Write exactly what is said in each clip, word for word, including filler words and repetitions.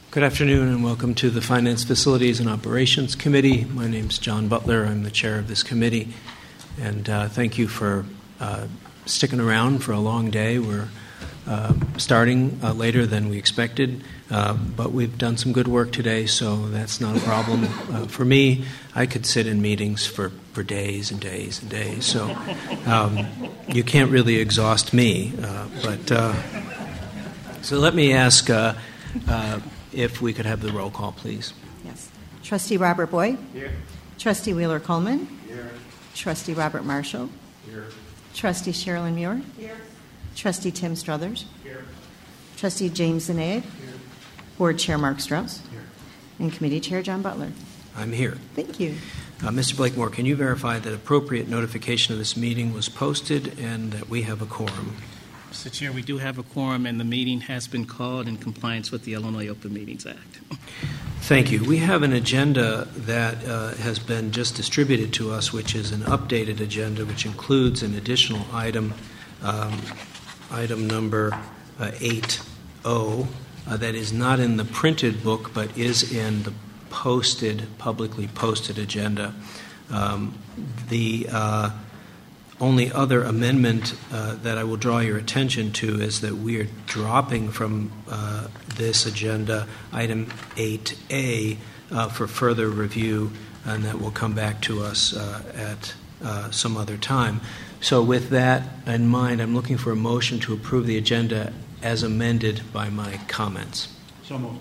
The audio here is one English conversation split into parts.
Good afternoon and welcome to the Finance Facilities and Operations Committee. My name is John Butler. I'm the chair of this committee. And uh, thank you for uh, sticking around for a long day. We're uh, starting uh, later than we expected, uh, but we've done some good work today, so that's not a problem. Uh, for me, I could sit in meetings for, for days and days and days, so um, you can't really exhaust me. Uh, but uh, so let me ask... Uh, uh, If we could have the roll call, please. Yes. Trustee Robert Boyd. Here. Trustee Wheeler Coleman. Here. Trustee Robert Marshall. Here. Trustee Sherilyn Muir. Here. Trustee Tim Struthers. Here. Trustee James Zanaid. Here. Board Chair Mark Strauss. Here. And Committee Chair John Butler. I'm here. Thank you. Uh, Mister Blakemore, can you verify that appropriate notification of this meeting was posted and that we have a quorum? Mister Chair, we do have a quorum, and the meeting has been called in compliance with the Illinois Open Meetings Act. Thank you. We have an agenda that uh, has been just distributed to us, which is an updated agenda, which includes an additional item, um, item number uh, eight oh, uh, that is not in the printed book, but is in the posted, publicly posted agenda. Um, the uh, only other amendment uh, that I will draw your attention to is that we are dropping from uh, this agenda item eight A uh, for further review, and that will come back to us uh, at uh, some other time. So with that in mind, I'm looking for a motion to approve the agenda as amended by my comments. So moved.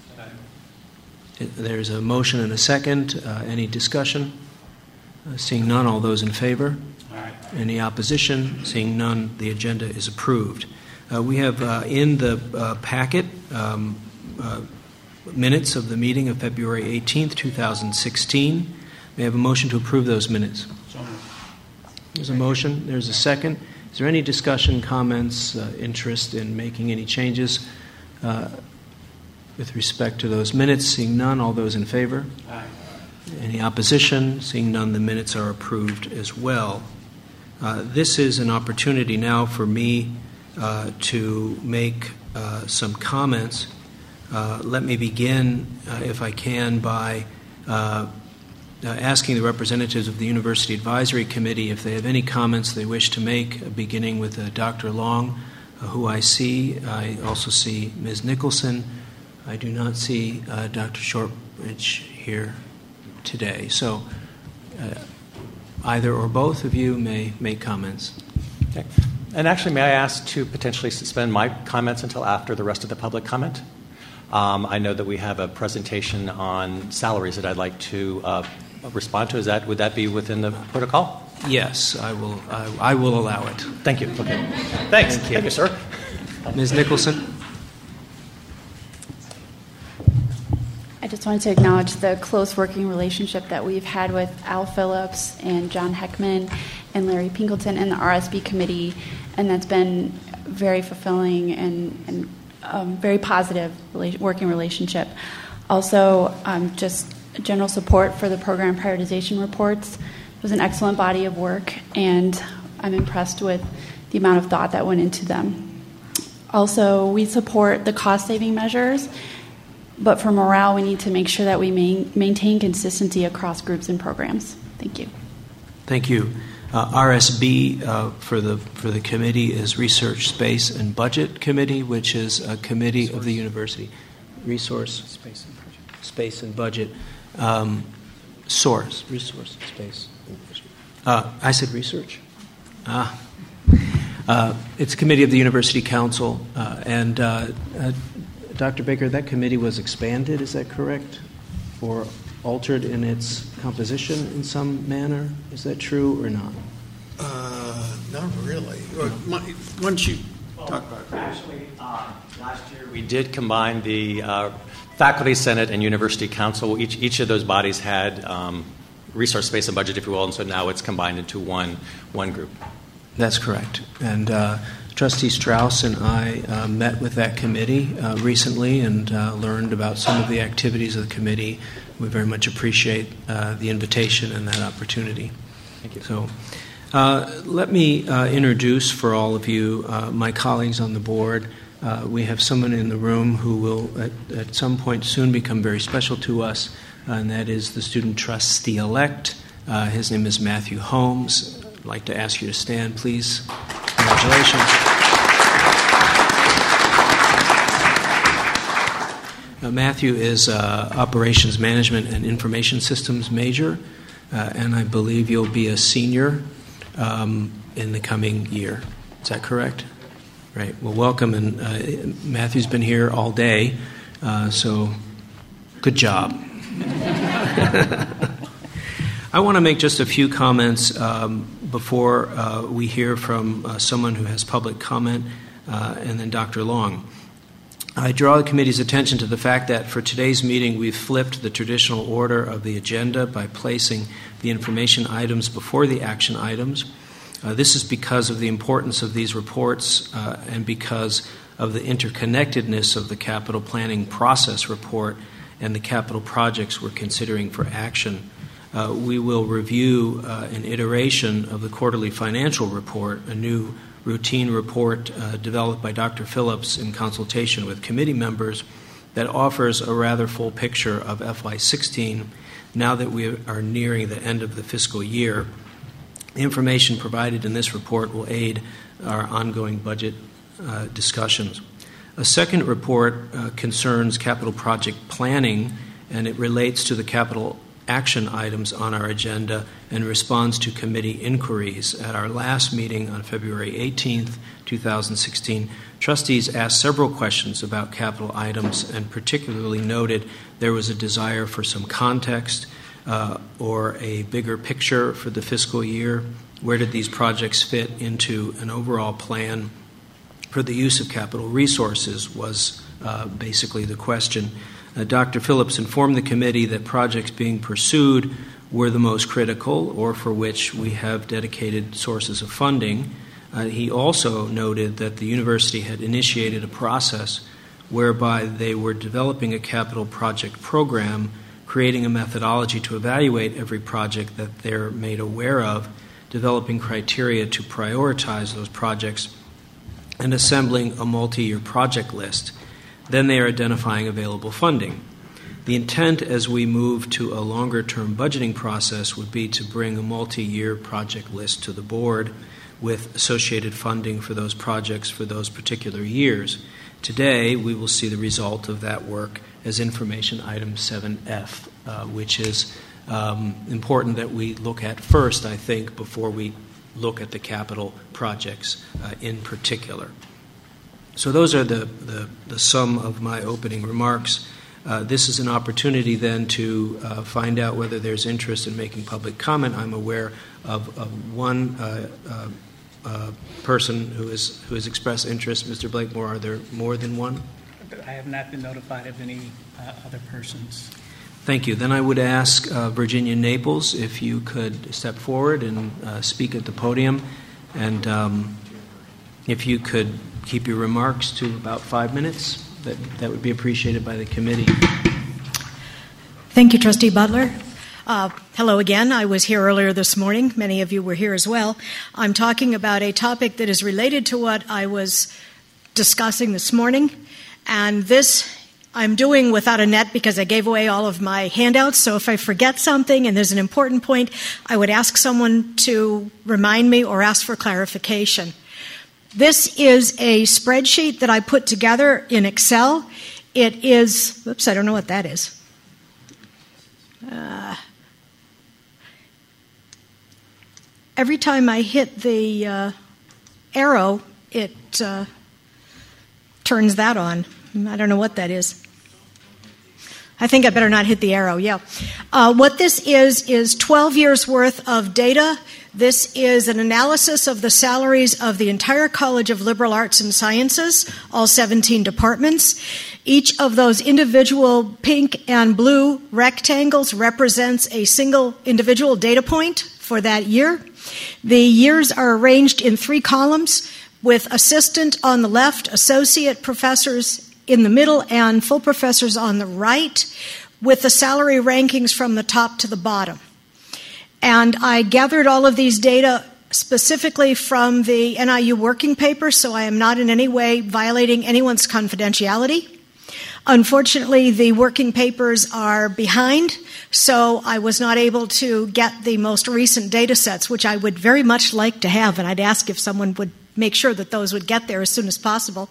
There's a motion and a second. Uh, any discussion? Uh, seeing none, all those in favor? Any opposition? Seeing none, the agenda is approved. Uh, we have uh, in the uh, packet um, uh, minutes of the meeting of February eighteenth, twenty sixteen. May I have a motion to approve those minutes? So moved. There's a motion. There's a second. Is there any discussion, comments, uh, interest in making any changes uh, with respect to those minutes? Seeing none, all those in favor? Aye. Any opposition? Seeing none, the minutes are approved as well. Uh, this is an opportunity now for me uh, to make uh, some comments. Uh, let me begin, uh, if I can, by uh, uh, asking the representatives of the University Advisory Committee if they have any comments they wish to make, uh, beginning with uh, Doctor Long, uh, who I see. I also see Miz Nicholson. I do not see uh, Doctor Shortridge here today. So uh, either or both of you may make comments. Okay. And actually, may I ask to potentially suspend my comments until after the rest of the public comment? Um, I know that we have a presentation on salaries that I'd like to uh, respond to. Is that would that be within the protocol? Yes, I will. I, I will allow it. Thank you. Okay. Thanks. Thank you, Thank you, sir. Miz Nicholson. I just wanted to acknowledge the close working relationship that we've had with Al Phillips and John Heckman and Larry Pinkleton and the R S B committee, and that's been very fulfilling and, and um, very positive rela- working relationship. Also, um, just general support for the program prioritization reports. It was an excellent body of work, and I'm impressed with the amount of thought that went into them. Also, we support the cost-saving measures. But for morale, we need to make sure that we main, maintain consistency across groups and programs. Thank you. Thank you. Uh, R S B uh, for the for the committee is Research, Space, and Budget Committee, which is a committee Resource. of the university. Resource, Space, and Budget. Space and Budget. Um, source, Resource, Space, and Budget. Uh, I said research. Ah. Uh, it's a committee of the University Council, uh, and uh, uh, Doctor Baker, that committee was expanded, is that correct? Or altered in its composition in some manner? Is that true or not? Uh, not really. Well, my, why don't you well, talk about it? Actually, uh, last year we did combine the uh, Faculty Senate and University Council. Each, each of those bodies had um, resource, space, and budget, if you will, and so now it's combined into one, one group. That's correct. And uh, Trustee Strauss and I uh, met with that committee uh, recently and uh, learned about some of the activities of the committee. We very much appreciate uh, the invitation and that opportunity. Thank you. So, uh, let me uh, introduce for all of you uh, my colleagues on the board. Uh, we have someone in the room who will, at, at some point soon, become very special to us, uh, and that is the student trustee-elect. Uh, his name is Matthew Holmes. I'd like to ask you to stand, please. Congratulations. Uh, Matthew is uh, Operations Management and Information Systems major, uh, and I believe you'll be a senior um, in the coming year. Is that correct? Right. Well, welcome. And uh, Matthew's been here all day, uh, so good job. I want to make just a few comments um, before uh, we hear from uh, someone who has public comment, uh, and then Doctor Long. I draw the committee's attention to the fact that for today's meeting, we've flipped the traditional order of the agenda by placing the information items before the action items. Uh, this is because of the importance of these reports uh, and because of the interconnectedness of the capital planning process report and the capital projects we're considering for action. Uh, we will review uh, an iteration of the quarterly financial report, a new routine report uh, developed by Doctor Phillips in consultation with committee members that offers a rather full picture of F Y sixteen now that we are nearing the end of the fiscal year. The information provided in this report will aid our ongoing budget uh, discussions. A second report uh, concerns capital project planning, and it relates to the capital action items on our agenda and responds to committee inquiries. At our last meeting on February eighteenth, twenty sixteen, trustees asked several questions about capital items and particularly noted there was a desire for some context uh, or a bigger picture for the fiscal year. Where did these projects fit into an overall plan for the use of capital resources was uh, basically the question. Uh, Doctor Phillips informed the committee that projects being pursued were the most critical or for which we have dedicated sources of funding. Uh, he also noted that the university had initiated a process whereby they were developing a capital project program, creating a methodology to evaluate every project that they're made aware of, developing criteria to prioritize those projects, and assembling a multi-year project list. Then they are identifying available funding. The intent as we move to a longer-term budgeting process would be to bring a multi-year project list to the board with associated funding for those projects for those particular years. Today, we will see the result of that work as information item seven F, uh, which is um, important that we look at first, I think, before we look at the capital projects uh, in particular. So those are the, the, the sum of my opening remarks. Uh, this is an opportunity then to uh, find out whether there's interest in making public comment. I'm aware of, of one uh, uh, uh, person who, is, who has expressed interest. Mister Blakemore, are there more than one? I have not been notified of any uh, other persons. Thank you. Then I would ask uh, Virginia Naples if you could step forward and uh, speak at the podium. And um, if you could keep your remarks to about five minutes, that, that would be appreciated by the committee. Thank you, Trustee Butler. Uh, hello again. I was here earlier this morning. Many of you were here as well. I'm talking about a topic that is related to what I was discussing this morning. And this I'm doing without a net because I gave away all of my handouts. So if I forget something and there's an important point, I would ask someone to remind me or ask for clarification. This is a spreadsheet that I put together in Excel. It is, oops, I don't know what that is. Uh, every time I hit the uh, arrow, it uh, turns that on. I don't know what that is. I think I better not hit the arrow, yeah. Uh, what this is, is twelve years worth of data. This is an analysis of the salaries of the entire College of Liberal Arts and Sciences, all seventeen departments. Each of those individual pink and blue rectangles represents a single individual data point for that year. The years are arranged in three columns with assistant on the left, associate professors in the middle, and full professors on the right, with the salary rankings from the top to the bottom. And I gathered all of these data specifically from the N I U working paper, so I am not in any way violating anyone's confidentiality. Unfortunately, the working papers are behind, so I was not able to get the most recent data sets, which I would very much like to have, and I'd ask if someone would make sure that those would get there as soon as possible.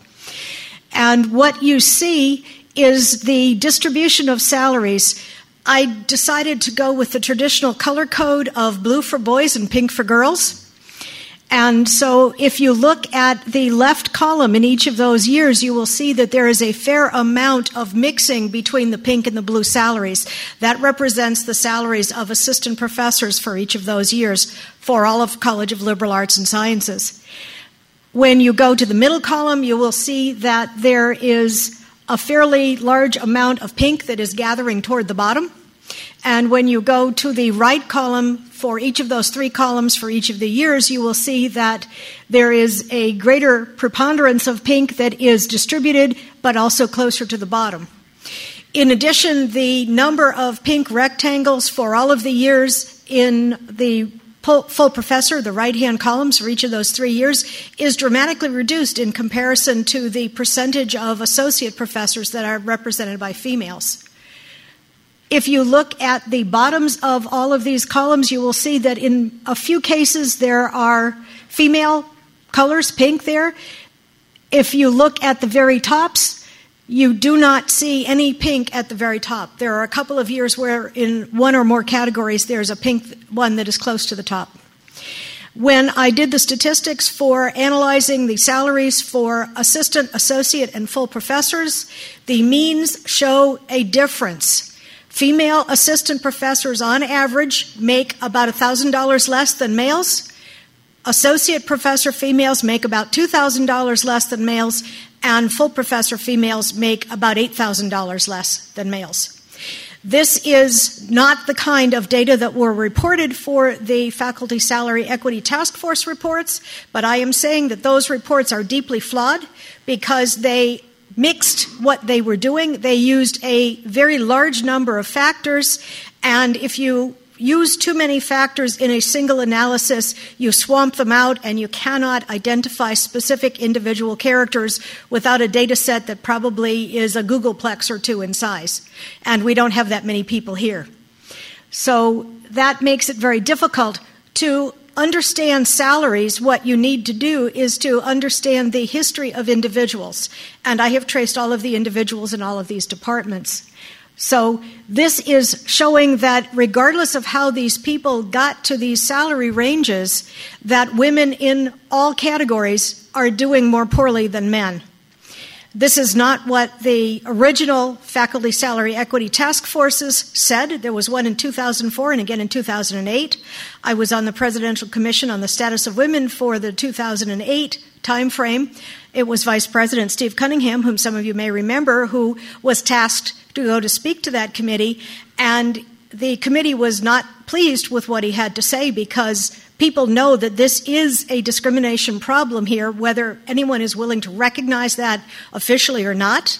And what you see is the distribution of salaries. I decided to go with the traditional color code of blue for boys and pink for girls. And so if you look at the left column in each of those years, you will see that there is a fair amount of mixing between the pink and the blue salaries. That represents the salaries of assistant professors for each of those years for all of College of Liberal Arts and Sciences. When you go to the middle column, you will see that there is a fairly large amount of pink that is gathering toward the bottom. And when you go to the right column for each of those three columns for each of the years, you will see that there is a greater preponderance of pink that is distributed, but also closer to the bottom. In addition, the number of pink rectangles for all of the years in the full professor, the right-hand columns for each of those three years, is dramatically reduced in comparison to the percentage of associate professors that are represented by females. If you look at the bottoms of all of these columns, you will see that in a few cases there are female colors, pink there. If you look at the very tops, you do not see any pink at the very top. There are a couple of years where in one or more categories there's a pink one that is close to the top. When I did the statistics for analyzing the salaries for assistant, associate, and full professors, the means show a difference. Female assistant professors on average make about one thousand dollars less than males. Associate professor females make about two thousand dollars less than males, and full professor females make about eight thousand dollars less than males. This is not the kind of data that were reported for the Faculty Salary Equity Task Force reports, but I am saying that those reports are deeply flawed because they mixed what they were doing. They used a very large number of factors, and if you use too many factors in a single analysis, you swamp them out and you cannot identify specific individual characters without a data set that probably is a Googleplex or two in size. And we don't have that many people here. So that makes it very difficult to understand salaries. What you need to do is to understand the history of individuals. And I have traced all of the individuals in all of these departments. So this is showing that regardless of how these people got to these salary ranges, that women in all categories are doing more poorly than men. This is not what the original Faculty Salary Equity Task Forces said. There was one in two thousand four and again in two thousand eight. I was on the Presidential Commission on the Status of Women for the two thousand eight timeframe. It was Vice President Steve Cunningham, whom some of you may remember, who was tasked to go to speak to that committee, and the committee was not pleased with what he had to say because people know that this is a discrimination problem here, whether anyone is willing to recognize that officially or not.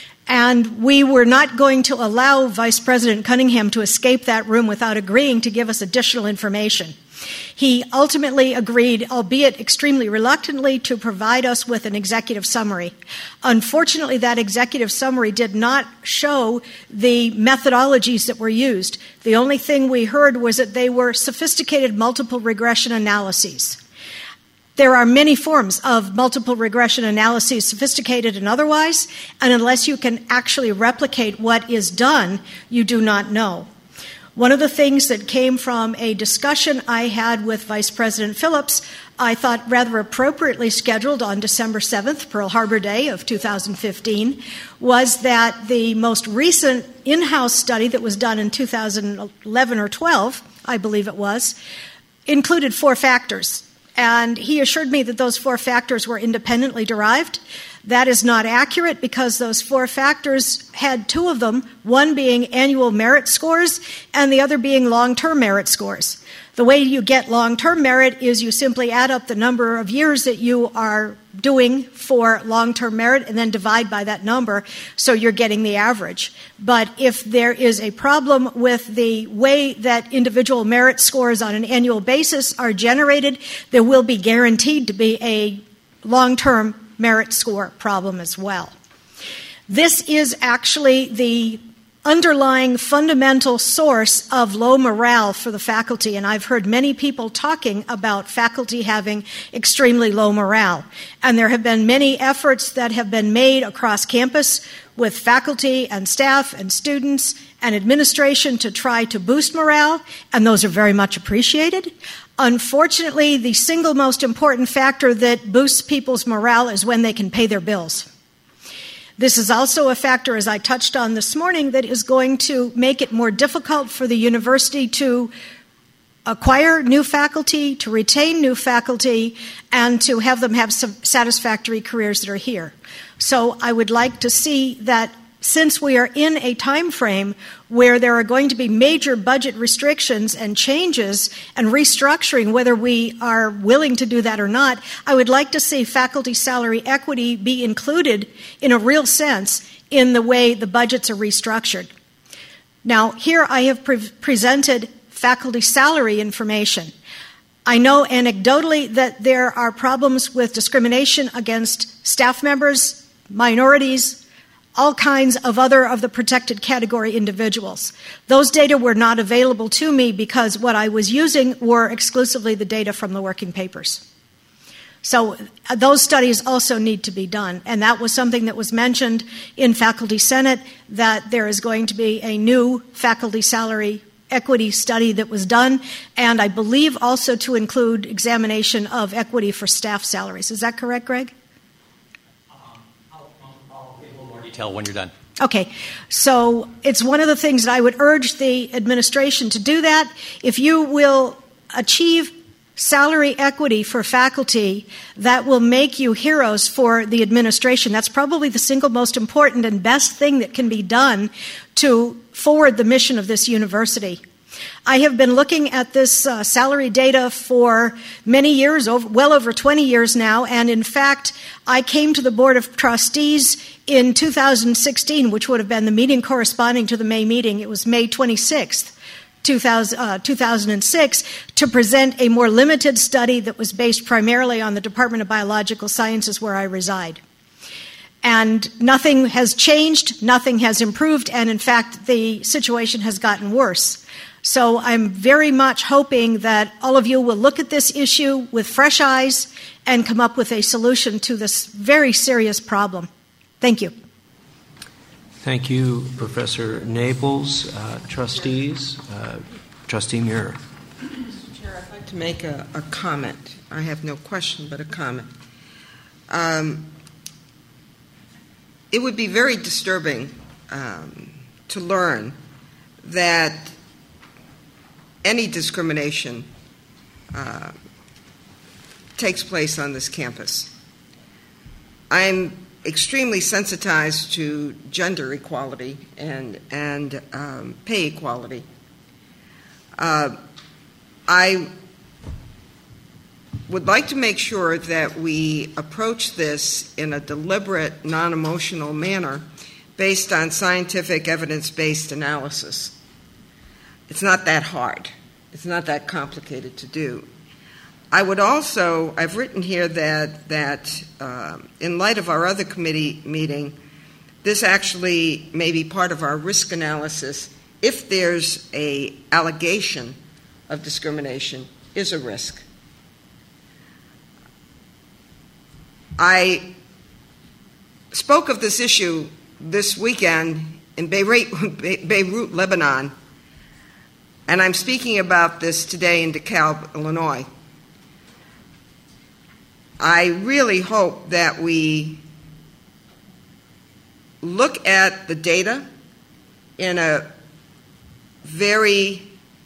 And we were not going to allow Vice President Cunningham to escape that room without agreeing to give us additional information. He ultimately agreed, albeit extremely reluctantly, to provide us with an executive summary. Unfortunately, that executive summary did not show the methodologies that were used. The only thing we heard was that they were sophisticated multiple regression analyses. There are many forms of multiple regression analyses, sophisticated and otherwise, and unless you can actually replicate what is done, you do not know. One of the things that came from a discussion I had with Vice President Phillips, I thought rather appropriately scheduled on December seventh, Pearl Harbor Day of two thousand fifteen, was that the most recent in-house study that was done in two thousand eleven or twelve, I believe it was, included four factors. And he assured me that those four factors were independently derived. That is not accurate because those four factors had two of them, one being annual merit scores and the other being long-term merit scores. The way you get long-term merit is you simply add up the number of years that you are doing for long-term merit and then divide by that number, so you're getting the average. But if there is a problem with the way that individual merit scores on an annual basis are generated, there will be guaranteed to be a long-term merit score problem as well. This is actually the underlying fundamental source of low morale for the faculty, and I've heard many people talking about faculty having extremely low morale. And there have been many efforts that have been made across campus with faculty and staff and students and administration to try to boost morale, and those are very much appreciated. Unfortunately, the single most important factor that boosts people's morale is when they can pay their bills. This is also a factor, as I touched on this morning, that is going to make it more difficult for the university to acquire new faculty, to retain new faculty, and to have them have some satisfactory careers that are here. So I would like to see that since we are in a time frame where there are going to be major budget restrictions and changes and restructuring, whether we are willing to do that or not, I would like to see faculty salary equity be included in a real sense in the way the budgets are restructured. Now, here I have pre- presented faculty salary information. I know anecdotally that there are problems with discrimination against staff members, minorities, all kinds of other of the protected category individuals. Those data were not available to me because what I was using were exclusively the data from the working papers. So uh, those studies also need to be done, and that was something that was mentioned in Faculty Senate, that there is going to be a new faculty salary equity study that was done, and I believe also to include examination of equity for staff salaries. Is that correct, Greg? Tell when you're done. Okay, so it's one of the things that I would urge the administration to do that. If you will achieve salary equity for faculty, that will make you heroes for the administration. That's probably the single most important and best thing that can be done to forward the mission of this university. I have been looking at this uh, salary data for many years, over, well over twenty years now, and in fact, I came to the Board of Trustees in two thousand sixteen, which would have been the meeting corresponding to the May meeting. It was May twenty-sixth, two thousand, uh, two thousand six, to present a more limited study that was based primarily on the Department of Biological Sciences where I reside. And nothing has changed, nothing has improved, and in fact, the situation has gotten worse. So I'm very much hoping that all of you will look at this issue with fresh eyes and come up with a solution to this very serious problem. Thank you. Thank you, Professor Naples. Uh, trustees, uh, Trustee Muir. Mister Chair, I'd like to make a, a comment. I have no question, but a comment. Um, it would be very disturbing um, to learn that any discrimination uh, takes place on this campus. I'm extremely sensitized to gender equality and, and um, pay equality. Uh, I would like to make sure that we approach this in a deliberate, non-emotional manner based on scientific, evidence-based analysis. It's not that hard. It's not that complicated to do. I would also, I've written here that, that uh, in light of our other committee meeting, this actually may be part of our risk analysis. If there's a allegation of discrimination, is a risk. I spoke of this issue this weekend in Beirut, Beirut, Lebanon, and I'm speaking about this today in DeKalb, Illinois. I really hope that we look at the data in a very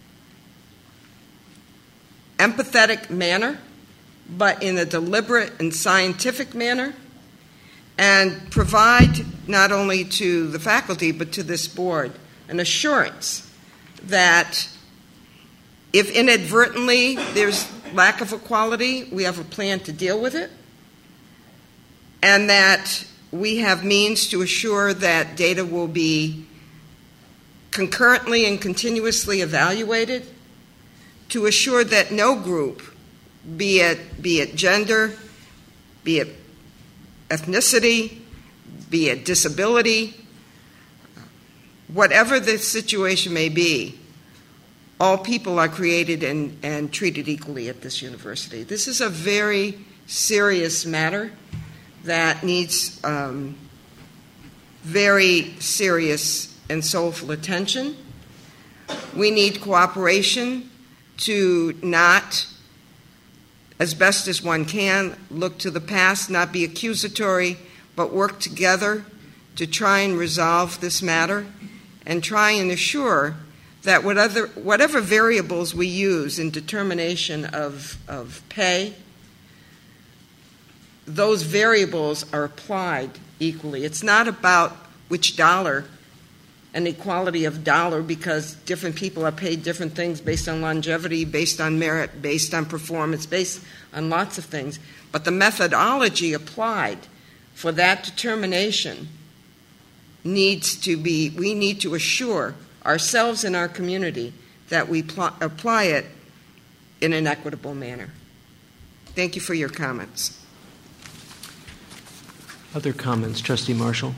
empathetic manner, but in a deliberate and scientific manner, and provide not only to the faculty but to this board an assurance that If inadvertently there's lack of equality, we have a plan to deal with it, and that we have means to assure that data will be concurrently and continuously evaluated to assure that no group, be it, be it gender, be it ethnicity, be it disability, whatever the situation may be, all people are created and, and treated equally at this university. This is a very serious matter that needs um, very serious and soulful attention. We need cooperation to not, as best as one can, look to the past, not be accusatory, but work together to try and resolve this matter and try and assure that whatever, whatever variables we use in determination of, of pay, those variables are applied equally. It's not about which dollar, an equality of dollar, because different people are paid different things based on longevity, based on merit, based on performance, based on lots of things. But the methodology applied for that determination needs to be, we need to assure ourselves and our community that we pl- apply it in an equitable manner. Thank you for your comments. Other comments? Trustee Marshall?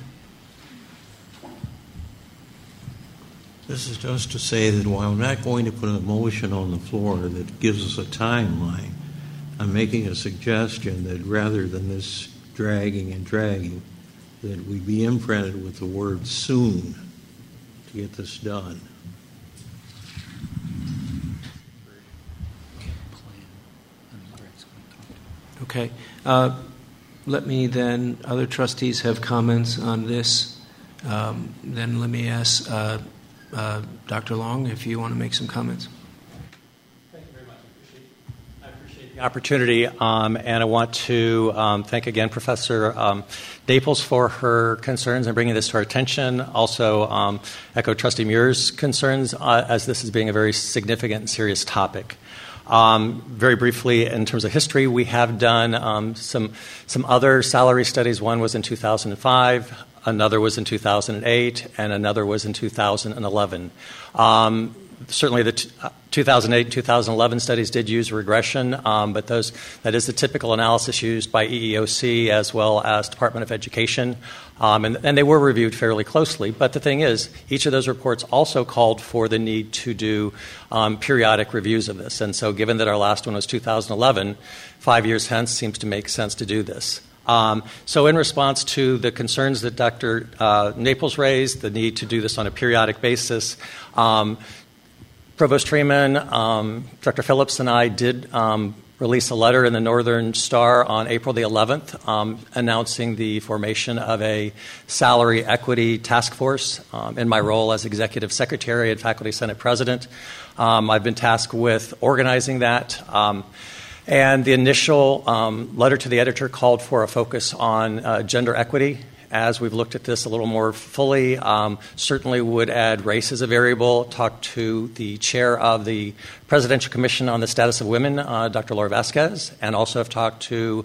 This is just to say that while I'm not going to put a motion on the floor that gives us a timeline, I'm making a suggestion that rather than this dragging and dragging, that we be imprinted with the word soon to get this done. Okay. Uh, let me then, other trustees have comments on this. Um, then let me ask uh, uh, Doctor Long if you want to make some comments. Thank you very much. I appreciate, I appreciate the opportunity, um, and I want to um, thank again Professor um, Naples for her concerns and bringing this to our attention. Also, um, echo Trustee Muir's concerns uh, as this is being a very significant and serious topic. Um, very briefly, in terms of history, we have done um, some some other salary studies. One was in two thousand five, another was in two thousand eight, and another was in two thousand eleven. Um, certainly, the t- two thousand eight, two thousand eleven studies did use regression, um, but those that is the typical analysis used by E E O C as well as Department of Education. Um, and, and they were reviewed fairly closely. But the thing is, each of those reports also called for the need to do um, periodic reviews of this. And so given that our last one was two thousand eleven, five years hence seems to make sense to do this. Um, so in response to the concerns that Doctor Uh, Naples raised, the need to do this on a periodic basis, um, Provost Freeman, um, Director Phillips, and I did um, release a letter in the Northern Star on April the eleventh um, announcing the formation of a salary equity task force um, in my role as Executive Secretary and Faculty Senate President. Um, I've been tasked with organizing that. Um, and the initial um, letter to the editor called for a focus on uh, gender equity. As we've looked at this a little more fully, um, certainly would add race as a variable, talk to the chair of the Presidential Commission on the Status of Women, uh, Doctor Laura Vasquez, and also have talked to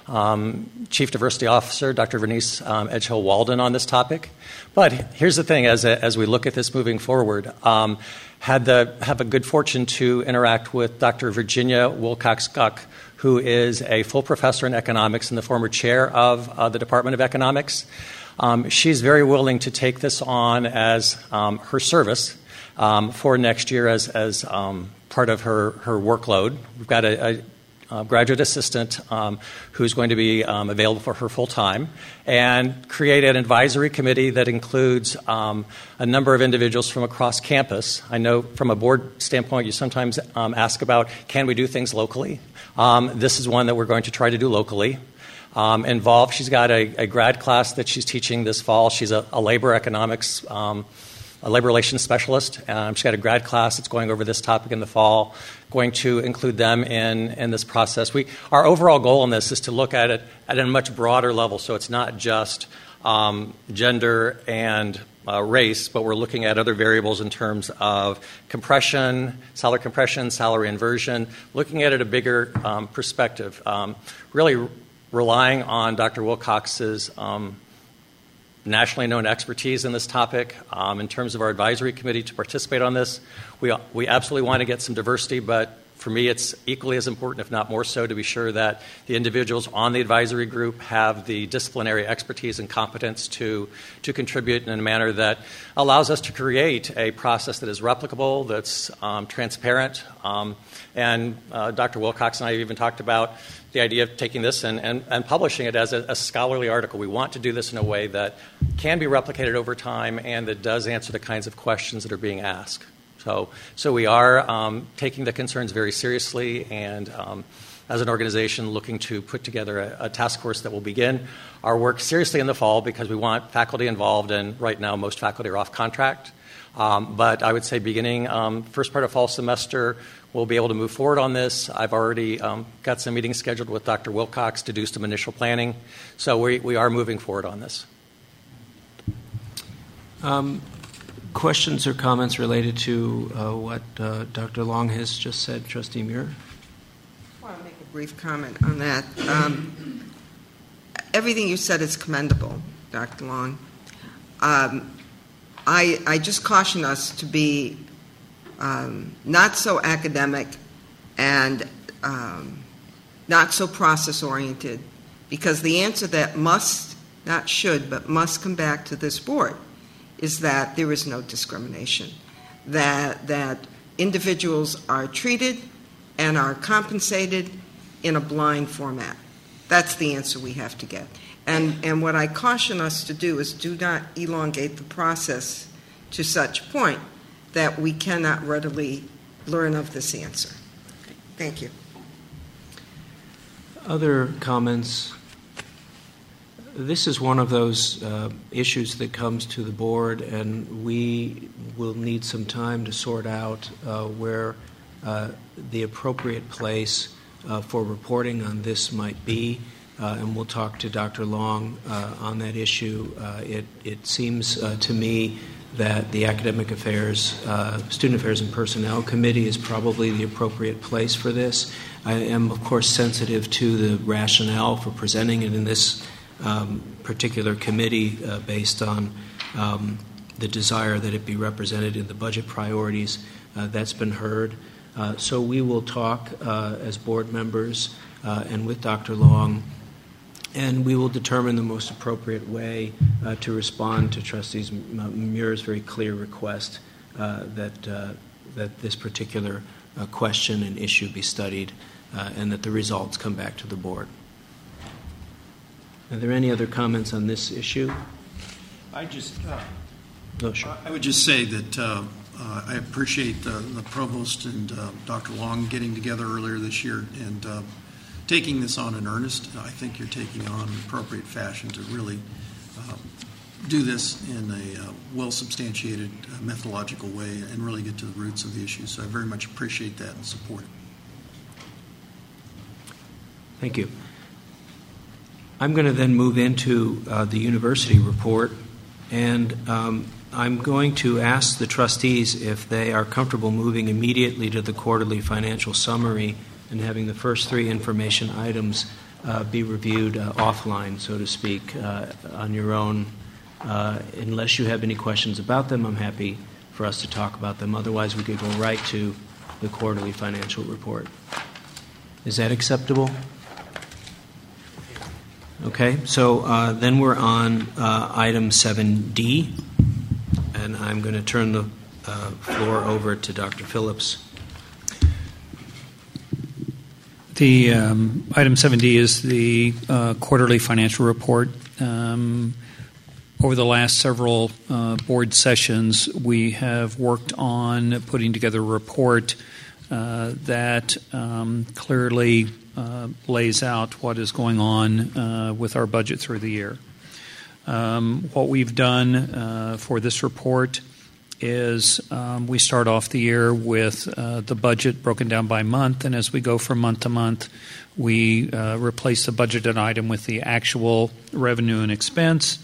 um, Chief Diversity Officer Doctor Vernice um, Edgehill-Walden on this topic. But here's the thing, as, a, as we look at this moving forward, um, had the have a good fortune to interact with Doctor Virginia Wilcox-Guck, who is a full professor in economics and the former chair of uh, the Department of Economics. Um, she's very willing to take this on as um, her service um, for next year as, as um, part of her, her workload. We've got a, a, a graduate assistant um, who's going to be um, available for her full time, and create an advisory committee that includes um, a number of individuals from across campus. I know from a board standpoint, you sometimes um, ask about, can we do things locally? Um, this is one that we're going to try to do locally. Um, involved, she's got a, a grad class that she's teaching this fall. She's a, a labor economics, um, a labor relations specialist. Um, she's got a grad class that's going over this topic in the fall, going to include them in, in this process. We, our overall goal in this is to look at it at a much broader level, so it's not just um, gender and uh, race, but we're looking at other variables in terms of compression, salary compression, salary inversion, looking at it a bigger um, perspective, um, really r- relying on Doctor Wilcox's um, nationally known expertise in this topic. Um, in terms of our advisory committee to participate on this, we, we absolutely want to get some diversity, but for me, it's equally as important, if not more so, to be sure that the individuals on the advisory group have the disciplinary expertise and competence to, to contribute in a manner that allows us to create a process that is replicable, that's um, transparent. Um, and uh, Doctor Wilcox and I have even talked about the idea of taking this and, and, and publishing it as a, a scholarly article. We want to do this in a way that can be replicated over time and that does answer the kinds of questions that are being asked. So, so we are um, taking the concerns very seriously, and um, as an organization looking to put together a, a task force that will begin our work seriously in the fall, because we want faculty involved, and right now most faculty are off contract. Um, but I would say beginning um, first part of fall semester, we'll be able to move forward on this. I've already um, got some meetings scheduled with Doctor Wilcox to do some initial planning. So we, we are moving forward on this. Um, questions or comments related to uh, what uh, Doctor Long has just said, Trustee Muir? I want to make a brief comment on that. Um, everything you said is commendable, Doctor Long. Um, I, I just caution us to be um, not so academic and um, not so process-oriented, because the answer that must, not should, but must come back to this board is that there is no discrimination, that that individuals are treated and are compensated in a blind format. That's the answer we have to get. And and what I caution us to do is do not elongate the process to such point that we cannot readily learn of this answer. Thank you. Other comments? This is one of those uh, issues that comes to the board, and we will need some time to sort out uh, where uh, the appropriate place uh, for reporting on this might be, uh, and we'll talk to Doctor Long uh, on that issue. Uh, it, it seems uh, to me that the Academic Affairs, uh, Student Affairs and Personnel Committee is probably the appropriate place for this. I am, of course, sensitive to the rationale for presenting it in this Um, particular committee uh, based on um, the desire that it be represented in the budget priorities. Uh, that's been heard. Uh, so we will talk uh, as board members uh, and with Doctor Long, and we will determine the most appropriate way uh, to respond to Trustee Muir's very clear request uh, that, uh, that this particular uh, question and issue be studied uh, and that the results come back to the board. Are there any other comments on this issue? I just, uh, no, sure. I would just say that uh, uh, I appreciate uh, the provost and uh, Doctor Long getting together earlier this year and uh, taking this on in earnest. I think you're taking on an appropriate fashion to really uh, do this in a uh, well-substantiated uh, methodological way and really get to the roots of the issue. So I very much appreciate that and support it. Thank you. I'm going to then move into uh, the university report, and um, I'm going to ask the trustees if they are comfortable moving immediately to the quarterly financial summary and having the first three information items uh, be reviewed uh, offline, so to speak, uh, on your own. Uh, unless you have any questions about them, I'm happy for us to talk about them. Otherwise, we could go right to the quarterly financial report. Is that acceptable? Okay, so uh, then we're on uh, item seven D, and I'm going to turn the uh, floor over to Doctor Phillips. The um, item seven D is the uh, quarterly financial report. Um, over the last several uh, board sessions, we have worked on putting together a report uh, that um, clearly Uh, lays out what is going on uh, with our budget through the year. Um, what we've done uh, for this report is um, we start off the year with uh, the budget broken down by month, and as we go from month to month, we uh, replace the budgeted item with the actual revenue and expense.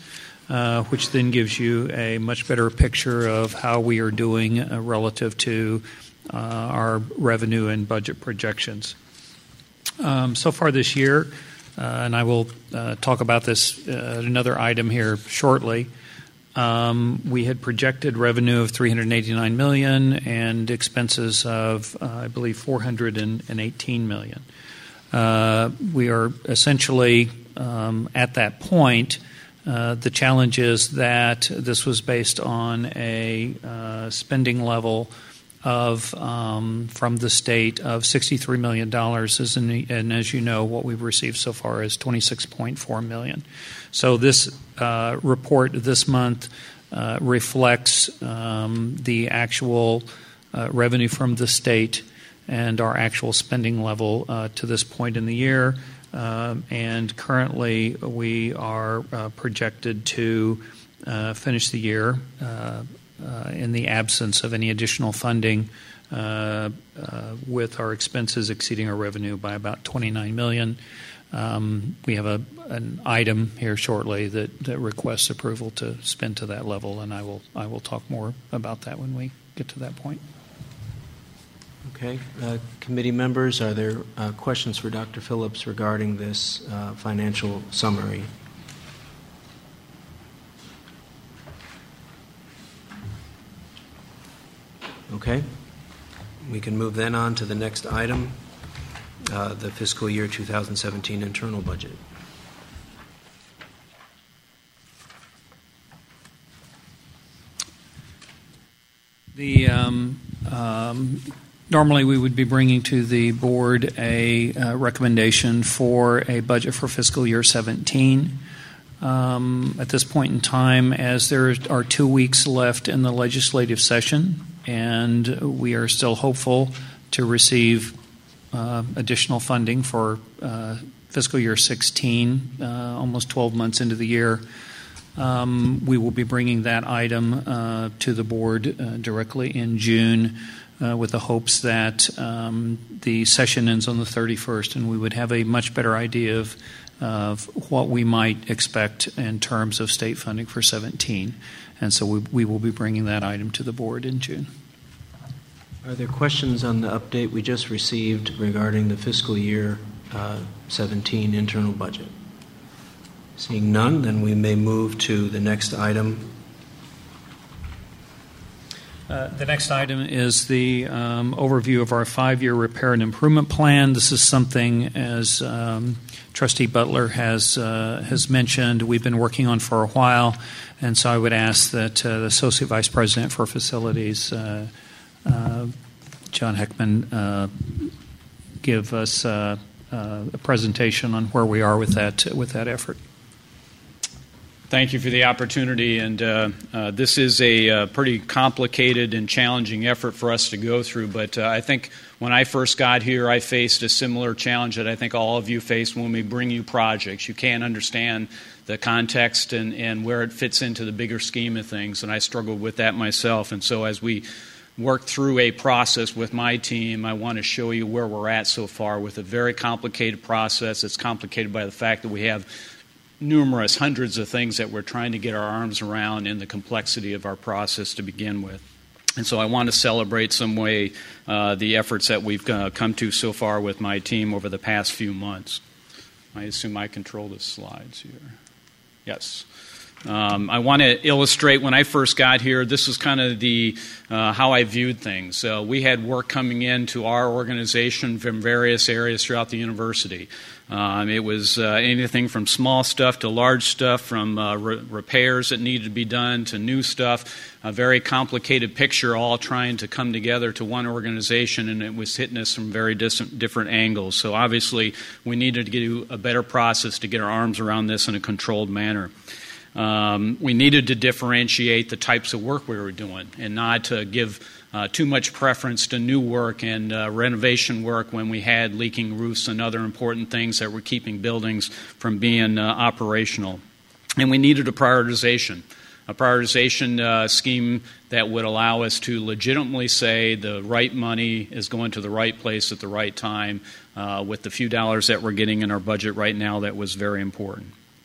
uh, which then gives you a much better picture of how we are doing uh, relative to uh, our revenue and budget projections. Um, so far this year, uh, and I will uh, talk about this uh, another item here shortly. Um, we had projected revenue of three hundred eighty-nine million dollars and expenses of, uh, I believe, four hundred eighteen million dollars. Uh, we are essentially um, at that point. Uh, the challenge is that this was based on a uh, spending level of um, from the state of sixty-three million dollars, and as you know, what we've received so far is twenty-six point four million dollars. So this uh, report this month uh, reflects um, the actual uh, revenue from the state and our actual spending level uh, to this point in the year. Um, and currently, we are uh, projected to uh, finish the year uh, uh, in the absence of any additional funding, uh, uh, with our expenses exceeding our revenue by about twenty-nine million dollars. Um, we have a, an item here shortly that, that requests approval to spend to that level, and I will I will talk more about that when we get to that point. Okay. Uh, committee members, are there uh, questions for Doctor Phillips regarding this uh, financial summary? Okay. We can move then on to the next item, uh, the fiscal year two thousand seventeen internal budget. The um, um, normally we would be bringing to the board a uh, recommendation for a budget for fiscal year seventeen. Um, at this point in time, as there are two weeks left in the legislative session, and we are still hopeful to receive uh, additional funding for uh, fiscal year sixteen, uh, almost twelve months into the year. Um, we will be bringing that item uh, to the board uh, directly in June uh, with the hopes that um, the session ends on the thirty-first, and we would have a much better idea of, of what we might expect in terms of state funding for seventeen. And so we, we will be bringing that item to the board in June. Are there questions on the update we just received regarding the fiscal year uh, seventeen internal budget? Seeing none, then we may move to the next item. Uh, the next item is the um, overview of our five-year repair and improvement plan. This is something, as um, Trustee Butler has uh, has mentioned, we've been working on for a while, and so I would ask that uh, the Associate Vice President for Facilities, uh, uh, John Heckman, uh, give us uh, uh, a presentation on where we are with that with that effort. Thank you for the opportunity, and uh, uh, this is a uh, pretty complicated and challenging effort for us to go through, but uh, I think when I first got here, I faced a similar challenge that I think all of you face when we bring you projects. You can't understand the context and, and where it fits into the bigger scheme of things, and I struggled with that myself, and so as we work through a process with my team, I want to show you where we're at so far with a very complicated process. It's complicated by the fact that we have numerous hundreds of things that we're trying to get our arms around in the complexity of our process to begin with. And so I want to celebrate some way uh, the efforts that we've uh, come to so far with my team over the past few months. I assume I control the slides here. Yes. Um, I want to illustrate when I first got here, this was kind of the uh, how I viewed things. Uh, we had work coming into our organization from various areas throughout the university. Um, it was uh, anything from small stuff to large stuff, from uh, re- repairs that needed to be done to new stuff, a very complicated picture all trying to come together to one organization, and it was hitting us from very distant, different angles. So obviously we needed to do a better process to get our arms around this in a controlled manner. Um, we needed to differentiate the types of work we were doing and not to give Uh, too much preference to new work and uh, renovation work when we had leaking roofs and other important things that were keeping buildings from being uh, operational. And we needed a prioritization, a prioritization uh, scheme that would allow us to legitimately say the right money is going to the right place at the right time uh, with the few dollars that we're getting in our budget right now. That was very important.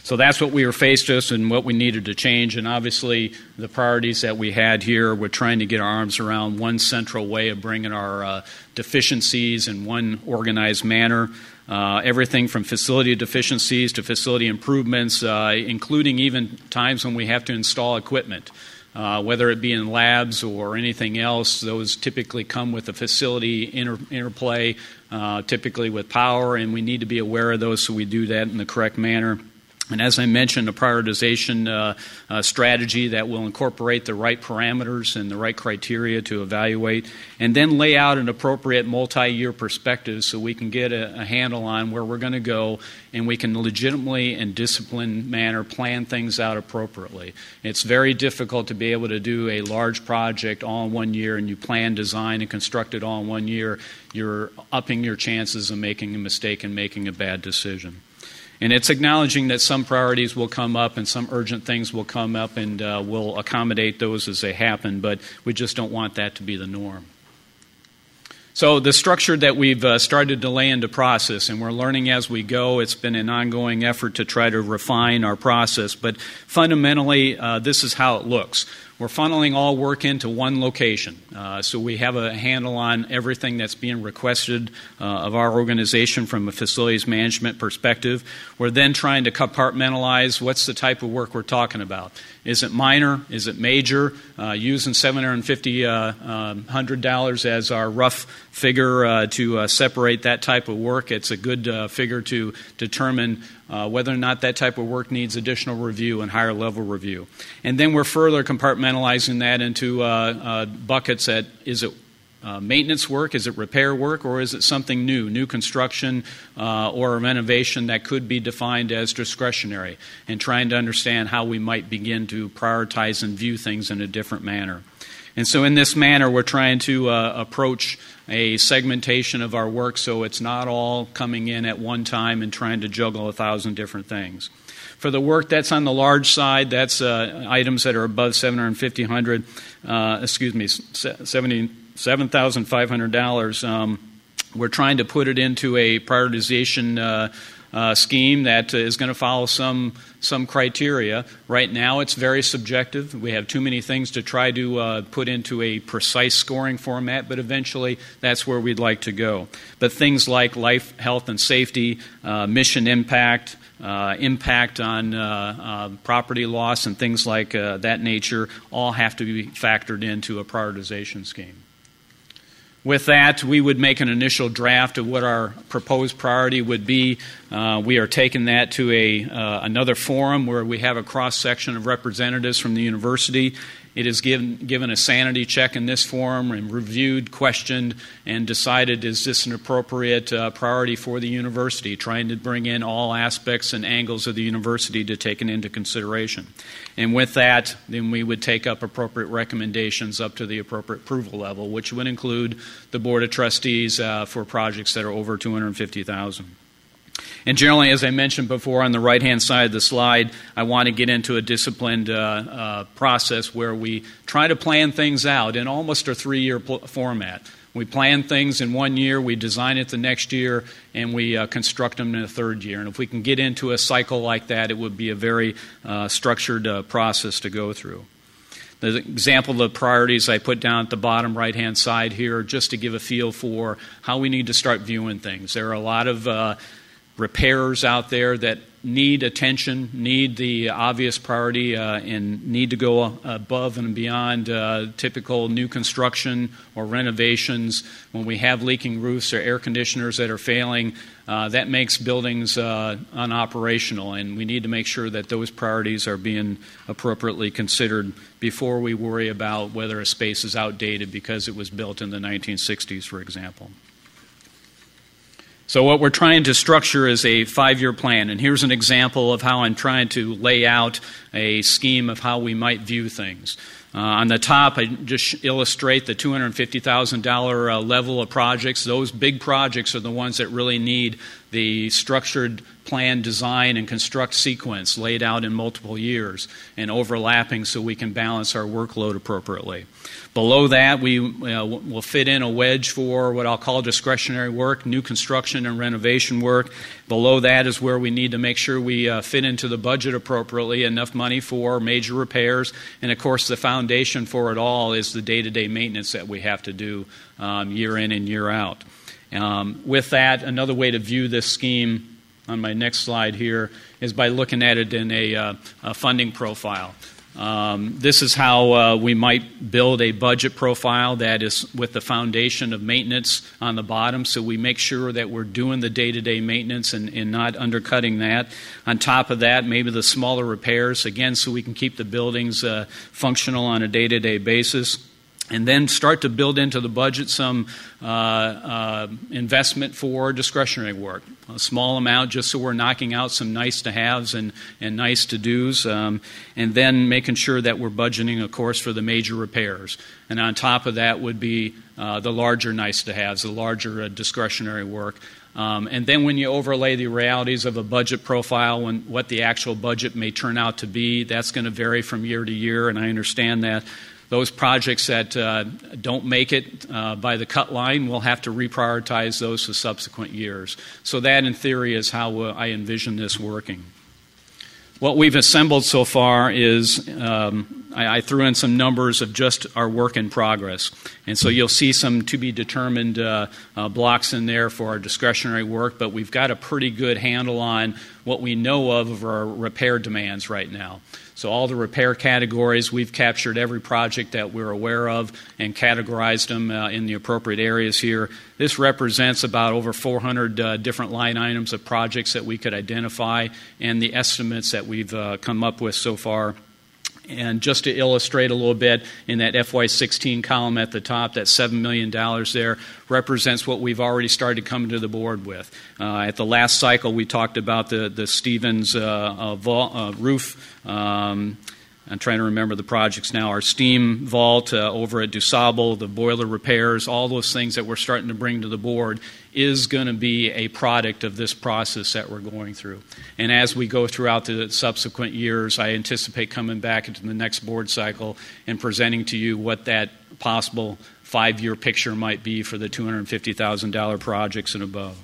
So that's what we were faced with and what we needed to change. And obviously, the priorities that we had here were trying to get our arms around one central way of bringing our uh, deficiencies in one organized manner. Uh, everything from facility deficiencies to facility improvements, uh, including even times when we have to install equipment. Uh, whether it be in labs or anything else, those typically come with a facility inter- interplay, uh, typically with power, and we need to be aware of those so we do that in the correct manner. And as I mentioned, a prioritization uh, uh, strategy that will incorporate the right parameters and the right criteria to evaluate, and then lay out an appropriate multi-year perspective so we can get a, a handle on where we're going to go, and we can legitimately and disciplined manner plan things out appropriately. It's very difficult to be able to do a large project all in one year, and you plan, design, and construct it all in one year. You're upping your chances of making a mistake and making a bad decision. And it's acknowledging that some priorities will come up and some urgent things will come up, and uh, we'll accommodate those as they happen, but we just don't want that to be the norm. So the structure that we've uh, started to lay into process, and we're learning as we go, it's been an ongoing effort to try to refine our process, but fundamentally uh, this is how it looks. We're funneling all work into one location. Uh, so we have a handle on everything that's being requested uh, of our organization from a facilities management perspective. We're then trying to compartmentalize what's the type of work we're talking about. Is it minor? Is it major? Uh, using seven hundred fifty dollars uh, one hundred dollars as our rough figure uh, to uh, separate that type of work. It's a good uh, figure to determine Uh, whether or not that type of work needs additional review and higher level review. And then we're further compartmentalizing that into uh, uh, buckets that, is it uh, maintenance work, is it repair work, or is it something new, new construction uh, or a renovation that could be defined as discretionary, and trying to understand how we might begin to prioritize and view things in a different manner. And so in this manner, we're trying to uh, approach a segmentation of our work so it's not all coming in at one time and trying to juggle a thousand different things. For the work that's on the large side, that's uh, items that are above seven hundred fifty dollars, uh, excuse me, seventy-seven thousand five hundred dollars. Um, we're trying to put it into a prioritization uh, uh, scheme that is going to follow some some criteria. Right now it's very subjective. We have too many things to try to uh, put into a precise scoring format, but eventually that's where we'd like to go. But things like life, health, and safety, uh, mission impact, uh, impact on uh, uh, property loss, and things like uh, that nature all have to be factored into a prioritization scheme. With that, we would make an initial draft of what our proposed priority would be. Uh, we are taking that to a uh, another forum where we have a cross-section of representatives from the university. It is given, given a sanity check in this forum and reviewed, questioned, and decided is this an appropriate uh, priority for the university, trying to bring in all aspects and angles of the university to take it into consideration. And with that, then we would take up appropriate recommendations up to the appropriate approval level, which would include the Board of Trustees uh, for projects that are over two hundred fifty thousand dollars. And generally, as I mentioned before, on the right-hand side of the slide, I want to get into a disciplined uh, uh, process where we try to plan things out in almost a three-year pl- format. We plan things in one year, we design it the next year, and we uh, construct them in the third year. And if we can get into a cycle like that, it would be a very uh, structured uh, process to go through. The example of the priorities I put down at the bottom right-hand side here, just to give a feel for how we need to start viewing things. There are a lot of uh, repairers out there that need attention, need the obvious priority, uh, and need to go above and beyond uh, typical new construction or renovations. When we have leaking roofs or air conditioners that are failing, uh, that makes buildings uh, unoperational, and we need to make sure that those priorities are being appropriately considered before we worry about whether a space is outdated because it was built in the nineteen sixties, for example. So what we're trying to structure is a five-year plan, and here's an example of how I'm trying to lay out a scheme of how we might view things. Uh, on the top, I just illustrate the two hundred fifty thousand dollars uh, level of projects. Those big projects are the ones that really need the structured plan, design, and construct sequence laid out in multiple years and overlapping so we can balance our workload appropriately. Below that, we uh, will fit in a wedge for what I'll call discretionary work, new construction and renovation work. Below that is where we need to make sure we uh, fit into the budget appropriately, enough money for major repairs. And, of course, the foundation for it all is the day-to-day maintenance that we have to do um, year in and year out. Um, with that, another way to view this scheme on my next slide here is by looking at it in a, uh, a funding profile. Um, this is how uh, we might build a budget profile that is with the foundation of maintenance on the bottom, so we make sure that we're doing the day-to-day maintenance and, and not undercutting that. On top of that, maybe the smaller repairs, again, so we can keep the buildings uh, functional on a day-to-day basis. And then start to build into the budget some uh, uh, investment for discretionary work, a small amount just so we're knocking out some nice-to-haves and, and nice-to-dos, um, and then making sure that we're budgeting, of course, for the major repairs. And on top of that would be uh, the larger nice-to-haves, the larger uh, discretionary work. Um, and then when you overlay the realities of a budget profile, when what the actual budget may turn out to be, that's going to vary from year to year, and I understand that. Those projects that uh, don't make it uh, by the cut line, we'll have to reprioritize those for subsequent years. So that, in theory, is how uh, I envision this working. What we've assembled so far is um, I, I threw in some numbers of just our work in progress. And so you'll see some to-be-determined uh, uh, blocks in there for our discretionary work, but we've got a pretty good handle on what we know of of our repair demands right now. So all the repair categories, we've captured every project that we're aware of and categorized them uh, in the appropriate areas here. This represents about over four hundred uh, different line items of projects that we could identify and the estimates that we've uh, come up with so far. And just to illustrate a little bit, in that F Y sixteen column at the top, that seven million dollars there represents what we've already started coming to the board with. Uh, at the last cycle, we talked about the, the Stevens uh, uh, vault, uh, roof. Um, I'm trying to remember the projects now. Our steam vault uh, over at DuSable, the boiler repairs, all those things that we're starting to bring to the board is going to be a product of this process that we're going through. And as we go throughout the subsequent years, I anticipate coming back into the next board cycle and presenting to you what that possible five-year picture might be for the two hundred fifty thousand dollars projects and above.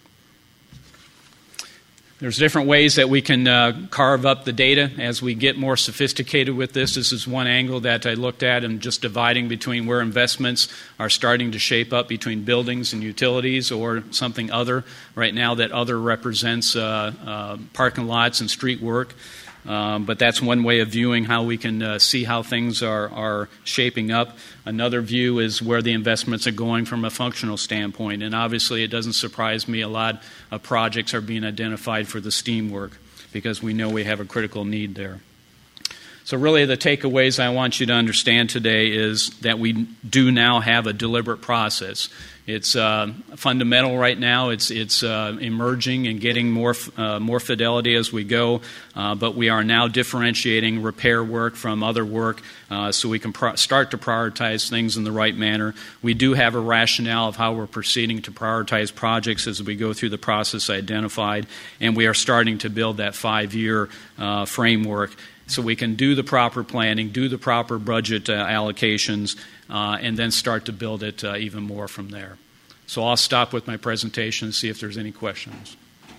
There's different ways that we can uh, carve up the data as we get more sophisticated with this. This is one angle that I looked at, and just dividing between where investments are starting to shape up between buildings and utilities or something other. Right now that other represents uh, uh, parking lots and street work. Um, but that's one way of viewing how we can uh, see how things are, are shaping up. Another view is where the investments are going from a functional standpoint. And obviously it doesn't surprise me a lot of projects are being identified for the steam work because we know we have a critical need there. So really the takeaways I want you to understand today is that we do now have a deliberate process. It's uh, fundamental right now. It's it's uh, emerging and getting more uh, more fidelity as we go. Uh, but we are now differentiating repair work from other work, uh, so we can pro- start to prioritize things in the right manner. We do have a rationale of how we're proceeding to prioritize projects as we go through the process identified, and we are starting to build that five-year uh, framework so we can do the proper planning, do the proper budget uh, allocations, uh, and then start to build it uh, even more from there. So I'll stop with my presentation and see if there's any questions.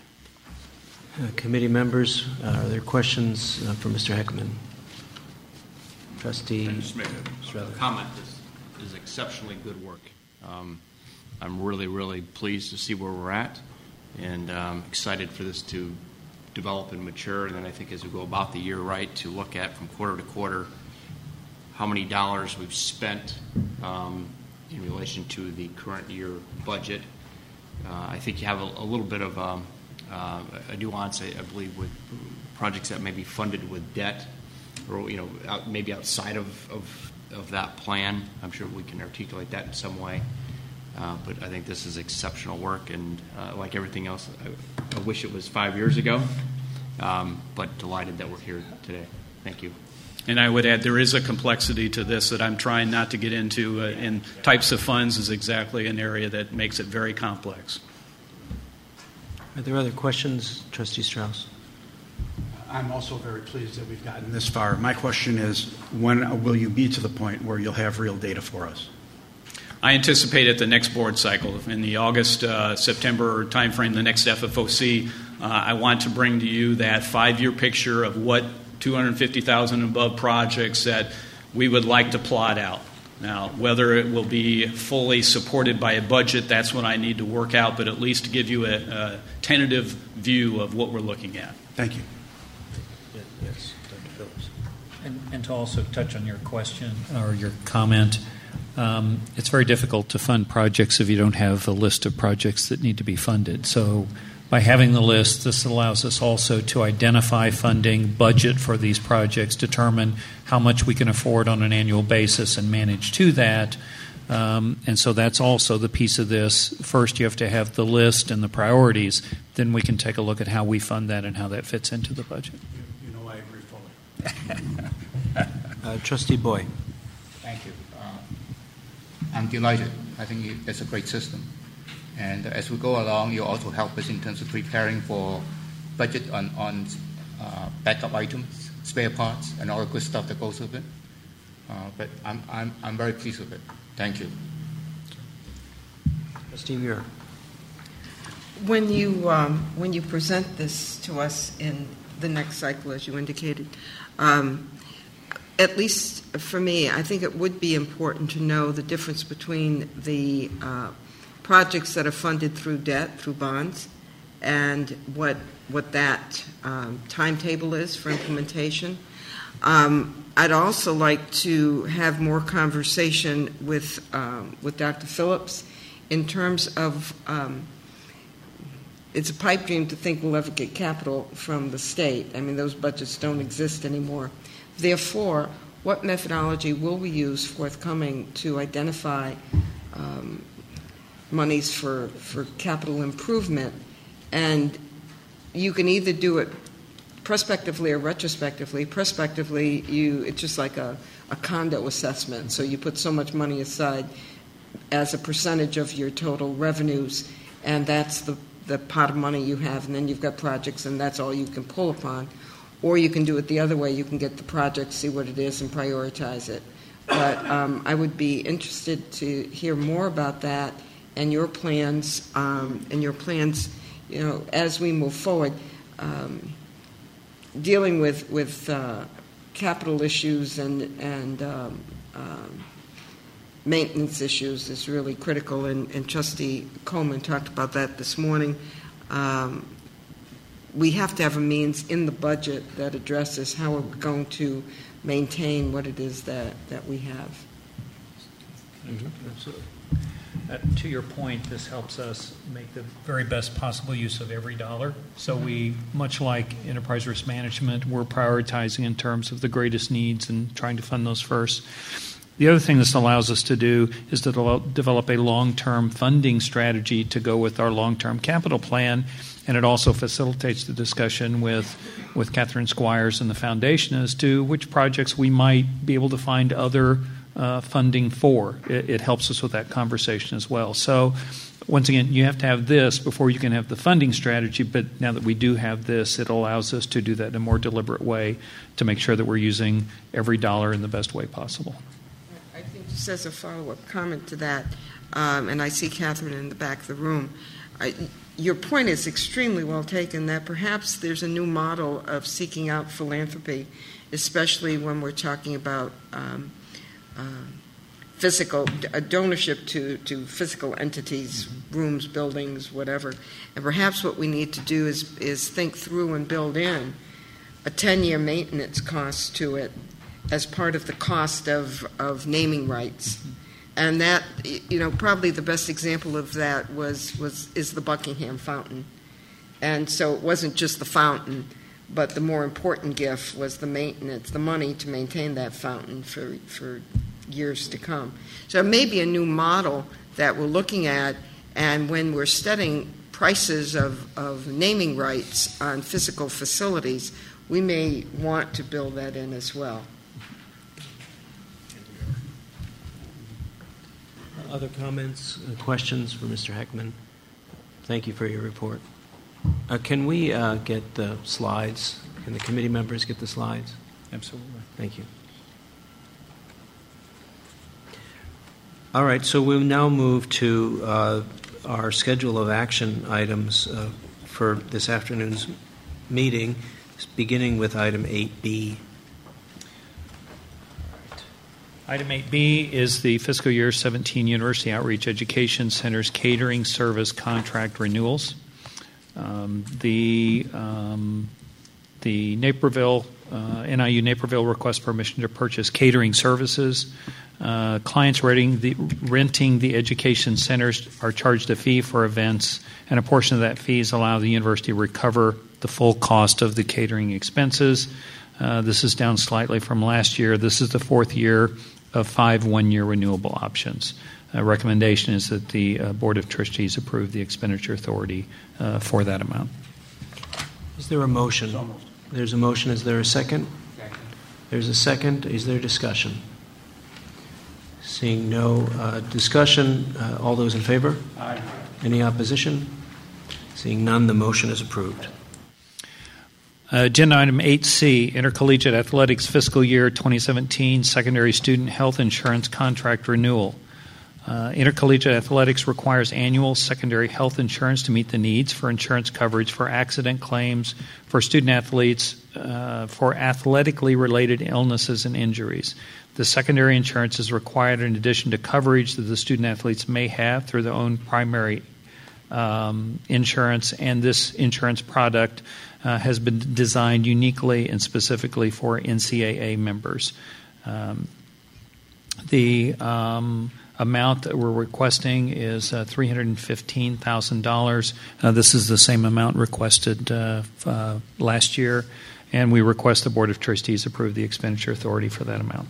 Uh, committee members, uh, are there questions uh, for Mister Heckman? Trustee. I just make a, a comment. This is exceptionally good work. Um, I'm really, really pleased to see where we're at, and um, excited for this to develop and mature. And then I think as we go about the year right, to look at from quarter to quarter how many dollars we've spent um, in relation to the current year budget. Uh, I think you have a, a little bit of um, uh, a nuance, I, I believe, with projects that may be funded with debt, or you know, out, maybe outside of, of of that plan. I'm sure we can articulate that in some way. Uh, but I think this is exceptional work, and uh, like everything else, I, I wish it was five years ago, um, but delighted that we're here today. Thank you. And I would add there is a complexity to this that I'm trying not to get into, uh, and types of funds is exactly an area that makes it very complex. Are there other questions, Trustee Strauss? I'm also very pleased that we've gotten this far. My question is, when will you be to the point where you'll have real data for us? I anticipate at the next board cycle, in the August, uh, September timeframe, the next F F O C, uh, I want to bring to you that five-year picture of what two hundred fifty thousand and above projects that we would like to plot out. Now, whether it will be fully supported by a budget, that's what I need to work out, but at least to give you a, a tentative view of what we're looking at. Thank you. Yes, Doctor Phillips. And, and to also touch on your question or your comment, um, it's very difficult to fund projects if you don't have a list of projects that need to be funded. So by having the list, this allows us also to identify funding, budget for these projects, determine how much we can afford on an annual basis and manage to that. Um, and so that's also the piece of this. First, you have to have the list and the priorities. Then we can take a look at how we fund that and how that fits into the budget. You, you know I agree fully. uh, Trustee Boy. Thank you. Uh, I'm delighted. I think it's a great system. And as we go along, you also help us in terms of preparing for budget on, on uh, backup items, spare parts, and all the good stuff that goes with it. Uh, but I'm, I'm, I'm very pleased with it. Thank you. Trustee Muir. When you, um, when you present this to us in the next cycle, as you indicated, um, at least for me, I think it would be important to know the difference between the uh, projects that are funded through debt, through bonds, and what what that um, timetable is for implementation. Um, I'd also like to have more conversation with um, with Doctor Phillips in terms of um, it's a pipe dream to think we'll ever get capital from the state. I mean, those budgets don't exist anymore. Therefore, what methodology will we use forthcoming to identify um, monies for, for capital improvement? And you can either do it prospectively or retrospectively. Prospectively, you it's just like a, a condo assessment. So you put so much money aside as a percentage of your total revenues, and that's the, the pot of money you have, and then you've got projects, and that's all you can pull upon. Or you can do it the other way. You can get the project, see what it is, and prioritize it. But um, I would be interested to hear more about that and your plans, um, and your plans, you know, as we move forward, um, dealing with with uh, capital issues and and um, um, maintenance issues is really critical. And, and Trustee Coleman talked about that this morning. Um, we have to have a means in the budget that addresses how we're going to maintain what it is that, that we have. Mm-hmm. Absolutely. Uh, to your point, this helps us make the very best possible use of every dollar. So we, much like enterprise risk management, we're prioritizing in terms of the greatest needs and trying to fund those first. The other thing this allows us to do is to develop a long-term funding strategy to go with our long-term capital plan, and it also facilitates the discussion with, with Catherine Squires and the foundation as to which projects we might be able to find other uh, funding for. It, it helps us with that conversation as well. So once again, you have to have this before you can have the funding strategy, but now that we do have this, it allows us to do that in a more deliberate way to make sure that we're using every dollar in the best way possible. I think just as a follow-up comment to that, um, and I see Catherine in the back of the room, I, your point is extremely well taken that perhaps there's a new model of seeking out philanthropy, especially when we're talking about um, uh, physical a donorship to, to physical entities, rooms, buildings, whatever. And perhaps what we need to do is, is think through and build in a ten-year maintenance cost to it as part of the cost of, of naming rights. And that, you know, probably the best example of that was, was is the Buckingham Fountain. And so it wasn't just the fountain, but the more important gift was the maintenance, the money to maintain that fountain for, for years to come. So it may be a new model that we're looking at, and when we're studying prices of, of naming rights on physical facilities, we may want to build that in as well. Other comments, uh, questions for Mister Heckman? Thank you for your report. Uh, can we uh, get the slides? Can the committee members get the slides? Absolutely. Thank you. All right, so we'll now move to uh, our schedule of action items uh, for this afternoon's meeting, beginning with item eight B. Item eight B is the fiscal year seventeen University Outreach Education Center's catering service contract renewals. Um, the um, the Naperville uh, N I U Naperville requests permission to purchase catering services. Uh, clients renting the, renting the education centers are charged a fee for events, and a portion of that fees allow the university to recover the full cost of the catering expenses. Uh, this is down slightly from last year. This is the fourth year of five one-year renewable options. Uh, recommendation is that the uh, Board of Trustees approve the expenditure authority uh, for that amount. Is there a motion? There's a motion. Is there a second? Second. There's a second. Is there discussion? Seeing no uh, discussion, uh, all those in favor? Aye. Any opposition? Seeing none, the motion is approved. Uh, agenda item eight C, Intercollegiate Athletics Fiscal Year twenty seventeen Secondary Student Health Insurance Contract Renewal. Uh, Intercollegiate Athletics requires annual secondary health insurance to meet the needs for insurance coverage for accident claims for student athletes uh, for athletically related illnesses and injuries. The secondary insurance is required in addition to coverage that the student athletes may have through their own primary um, insurance, and this insurance product uh, has been designed uniquely and specifically for N C double A members. Um, the um, amount that we're requesting is uh, three hundred fifteen thousand dollars. Uh, this is the same amount requested uh, uh, last year, and we request the Board of Trustees approve the expenditure authority for that amount.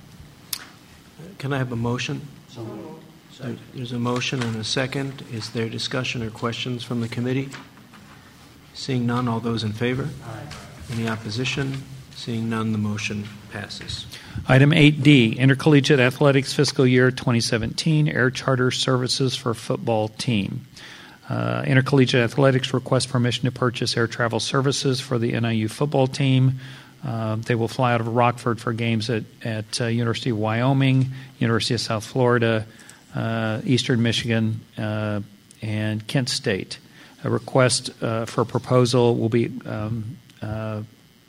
Can I have a motion? So moved. There's a motion and a second. Is there discussion or questions from the committee? Seeing none, all those in favor? Aye. Any opposition? Seeing none, the motion passes. Item eight D, Intercollegiate Athletics Fiscal Year twenty seventeen Air Charter Services for Football Team. Uh, Intercollegiate Athletics requests permission to purchase air travel services for the N I U football team. Uh, they will fly out of Rockford for games at, at uh, University of Wyoming, University of South Florida, uh, Eastern Michigan, uh, and Kent State. A request uh, for proposal will be um, uh,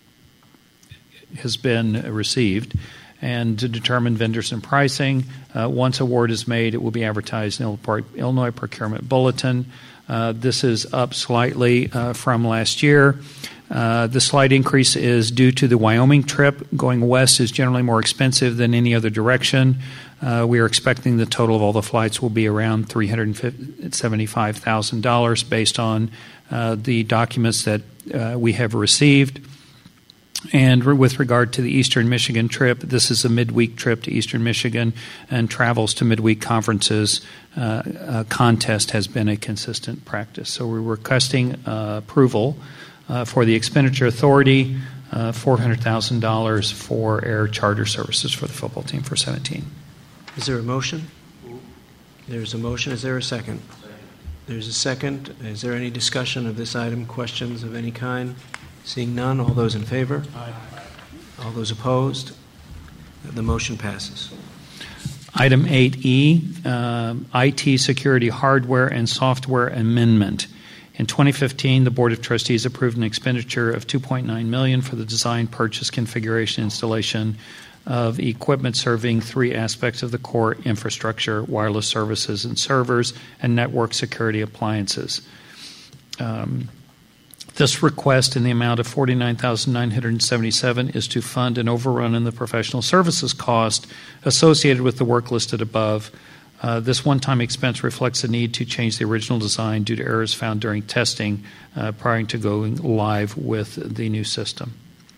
has been received, and to determine vendors and pricing. Uh, once award is made, it will be advertised in the Illinois Procurement Bulletin. Uh, this is up slightly uh, from last year. Uh, the slight increase is due to the Wyoming trip. Going west is generally more expensive than any other direction. Uh, we are expecting the total of all the flights will be around three hundred seventy-five thousand dollars based on uh, the documents that uh, we have received. And with regard to the Eastern Michigan trip, this is a midweek trip to Eastern Michigan, and travels to midweek conferences. Uh, a contest has been a consistent practice. So we're requesting uh, approval uh, for the expenditure authority, uh, four hundred thousand dollars for air charter services for the football team for seventeen. Is there a motion? There's a motion. Is there a second? There's a second. Is there any discussion of this item, questions of any kind? Seeing none, all those in favor? Aye. All those opposed? The motion passes. Item eight E, uh, I T security hardware and software amendment. In twenty fifteen, the Board of Trustees approved an expenditure of two point nine million dollars for the design, purchase, configuration, installation of equipment serving three aspects of the core infrastructure: wireless services and servers, and network security appliances. Um, This request in the amount of forty-nine thousand nine hundred seventy-seven dollars is to fund an overrun in the professional services cost associated with the work listed above. Uh, this one-time expense reflects the need to change the original design due to errors found during testing uh, prior to going live with the new system.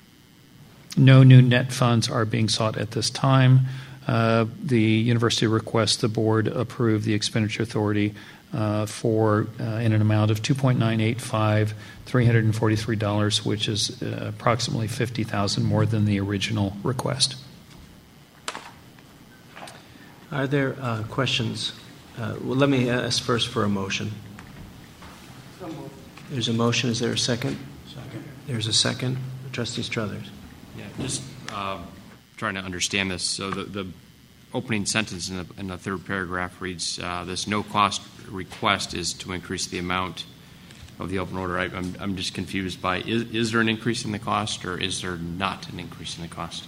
No new net funds are being sought at this time. Uh, the university requests the board approve the expenditure authority Uh, for uh, in an amount of two point nine eight five, three hundred forty-three dollars, which is uh, approximately fifty thousand dollars more than the original request. Are there uh, questions? Uh, well, let me ask first for a motion. There's a motion. Is there a second? Second. There's a second. Trustee Struthers. Yeah, just uh, trying to understand this. So the, the opening sentence in the, in the third paragraph reads, uh, this no-cost request is to increase the amount of the open order. I, I'm, I'm just confused by, is, is there an increase in the cost, or is there not an increase in the cost?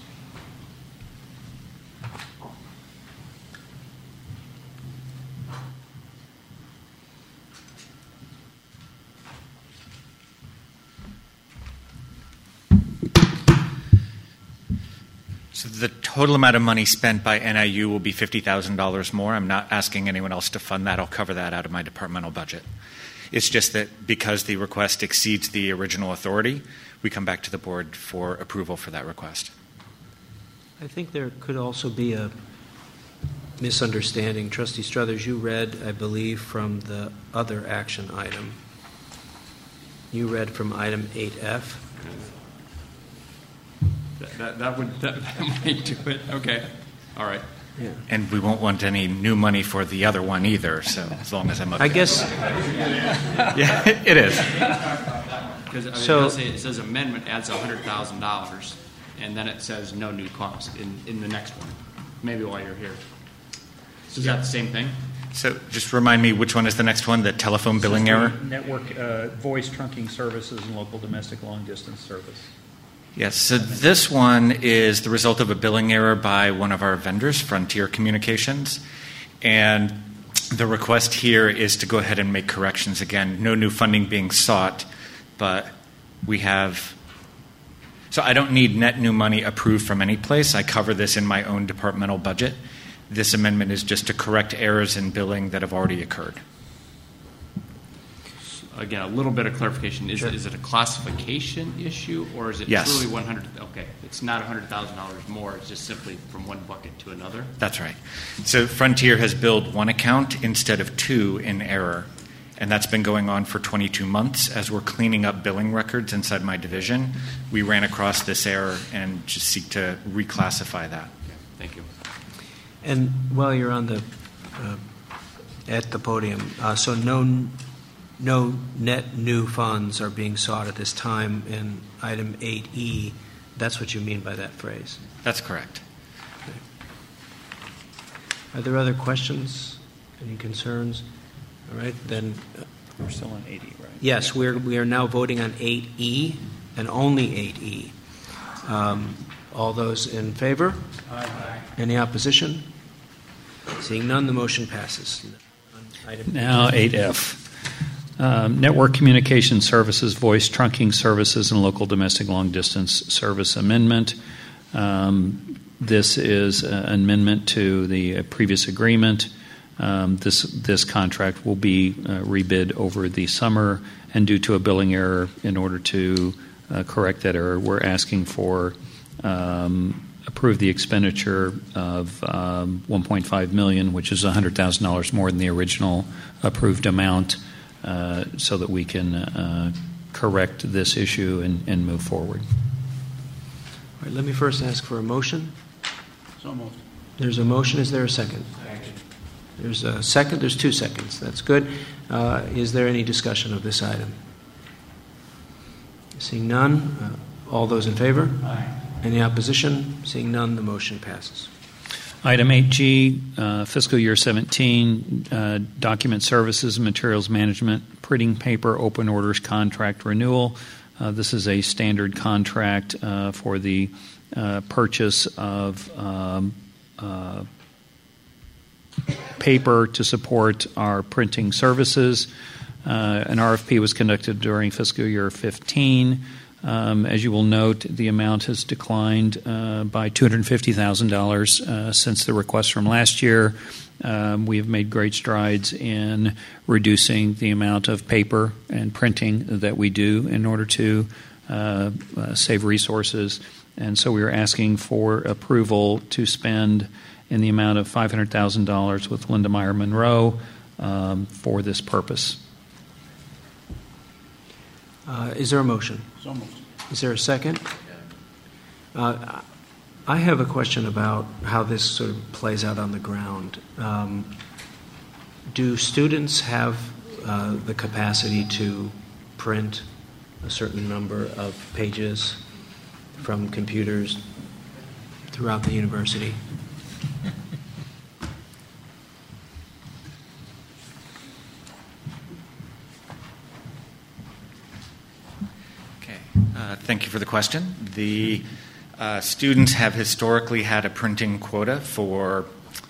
So the total amount of money spent by N I U will be fifty thousand dollars more. I'm not asking anyone else to fund that. I'll cover that out of my departmental budget. It's just that because the request exceeds the original authority, we come back to the board for approval for that request. I think there could also be a misunderstanding. Trustee Struthers, you read, I believe, from the other action item. You read from item eight F. That, that, that would that, that might do it. Okay. All right. Yeah. And we won't want any new money for the other one either, so as long as I'm okay. I guess. Yeah, it is. Because I mean, So- it, does say, it says amendment adds one hundred thousand dollars, and then it says no new cost in, in the next one. Maybe while you're here. So is that the same thing? So just remind me, which one is the next one, the telephone billing error? Network uh, voice trunking services and local domestic long-distance service. Yes, so this one is the result of a billing error by one of our vendors, Frontier Communications. And the request here is to go ahead and make corrections. Again, no new funding being sought, but we have... So I don't need net new money approved from any place. I cover this in my own departmental budget. This amendment is just to correct errors in billing that have already occurred. Again, a little bit of clarification. Is, Sure. is it a classification issue, or is it Yes. truly one hundred? Okay, it's not one hundred thousand dollars more. It's just simply from one bucket to another. That's right. So Frontier has billed one account instead of two in error, and that's been going on for twenty-two months. As we're cleaning up billing records inside my division, we ran across this error and just seek to reclassify that. Thank you. And while you're on the uh, at the podium, uh, so no no net new funds are being sought at this time in item eight E. That's what you mean by that phrase. That's correct. Okay. Are there other questions? Any concerns? All right, then. Uh, We're still on eight E, right? Yes, we're we are now voting on eight E and only eight E. Um, all those in favor? Aye. Any opposition? Seeing none, the motion passes. Item Now eight F. Um, network communication services, voice trunking services, and local domestic long-distance service amendment. Um, this is an amendment to the uh, previous agreement. Um, this this contract will be uh, rebid over the summer, and due to a billing error, in order to uh, correct that error, we're asking for um, approve the expenditure of um, one point five million dollars, which is one hundred thousand dollars more than the original approved amount, uh, so that we can uh, correct this issue and, and move forward. All right, let me first ask for a motion. So moved. There's a motion. Is there a second? There's a second. There's two seconds. That's good. Uh, is there any discussion of this item? Seeing none, uh, all those in favor? Aye. Any opposition? Seeing none, the motion passes. Item eight G, uh, fiscal year seventeen, uh, document services and materials management, printing paper, open orders contract renewal. Uh, this is a standard contract uh, for the uh, purchase of um, uh, paper to support our printing services. Uh, an R F P was conducted during fiscal year fifteen. Um, as you will note, the amount has declined uh, by two hundred fifty thousand dollars uh, since the request from last year. Um, we have made great strides in reducing the amount of paper and printing that we do in order to uh, uh, save resources. And so we are asking for approval to spend in the amount of five hundred thousand dollars with Linda Meyer Monroe um, for this purpose. Uh, is there a motion? So moved. Is there a second? Uh, I have a question about how this sort of plays out on the ground. Um, do students have uh, the capacity to print a certain number of pages from computers throughout the university. Okay, uh, thank you for the question. The uh, students have historically had a printing quota for,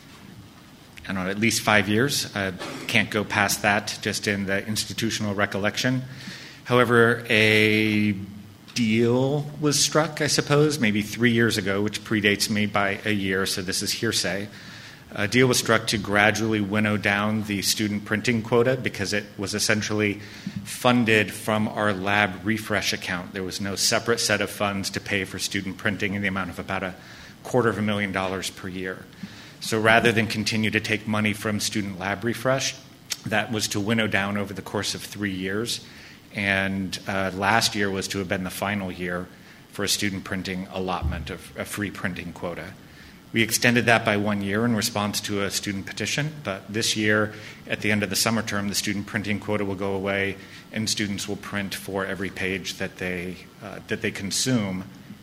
I don't know, at least five years. I can't go past that just in the institutional recollection. However, a deal was struck, I suppose, maybe three years ago, which predates me by a year, so this is hearsay. A deal was struck to gradually winnow down the student printing quota because it was essentially funded from our lab refresh account. There was no separate set of funds to pay for student printing in the amount of about a quarter of a million dollars per year. So rather than continue to take money from student lab refresh, that was to winnow down over the course of three years. And uh, last year was to have been the final year for a student printing allotment of a free printing quota. We extended that by one year in response to a student petition, but this year, at the end of the summer term, the student printing quota will go away, and students will print for every page that they uh, that they consume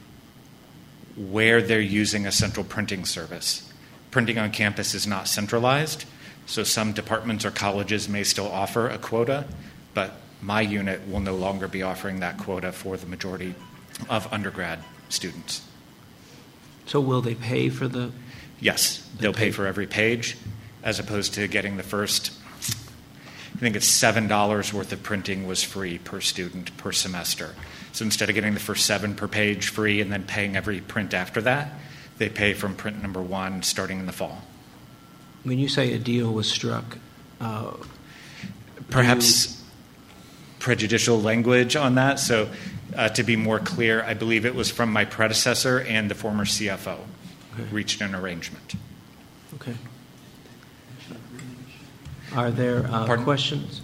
where they're using a central printing service. Printing on campus is not centralized, so some departments or colleges may still offer a quota, but my unit will no longer be offering that quota for the majority of undergrad students. So will they pay for the... Yes, they'll pay for every page, as opposed to getting the first, I think it's seven dollars worth of printing was free per student per semester. So instead of getting the first seven per page free and then paying every print after that, they pay from print number one starting in the fall. When you say a deal was struck... Uh, Perhaps... You... prejudicial language on that. So uh, to be more clear, I believe it was from my predecessor and the former C F O okay. reached an arrangement. Okay. Are there uh, questions?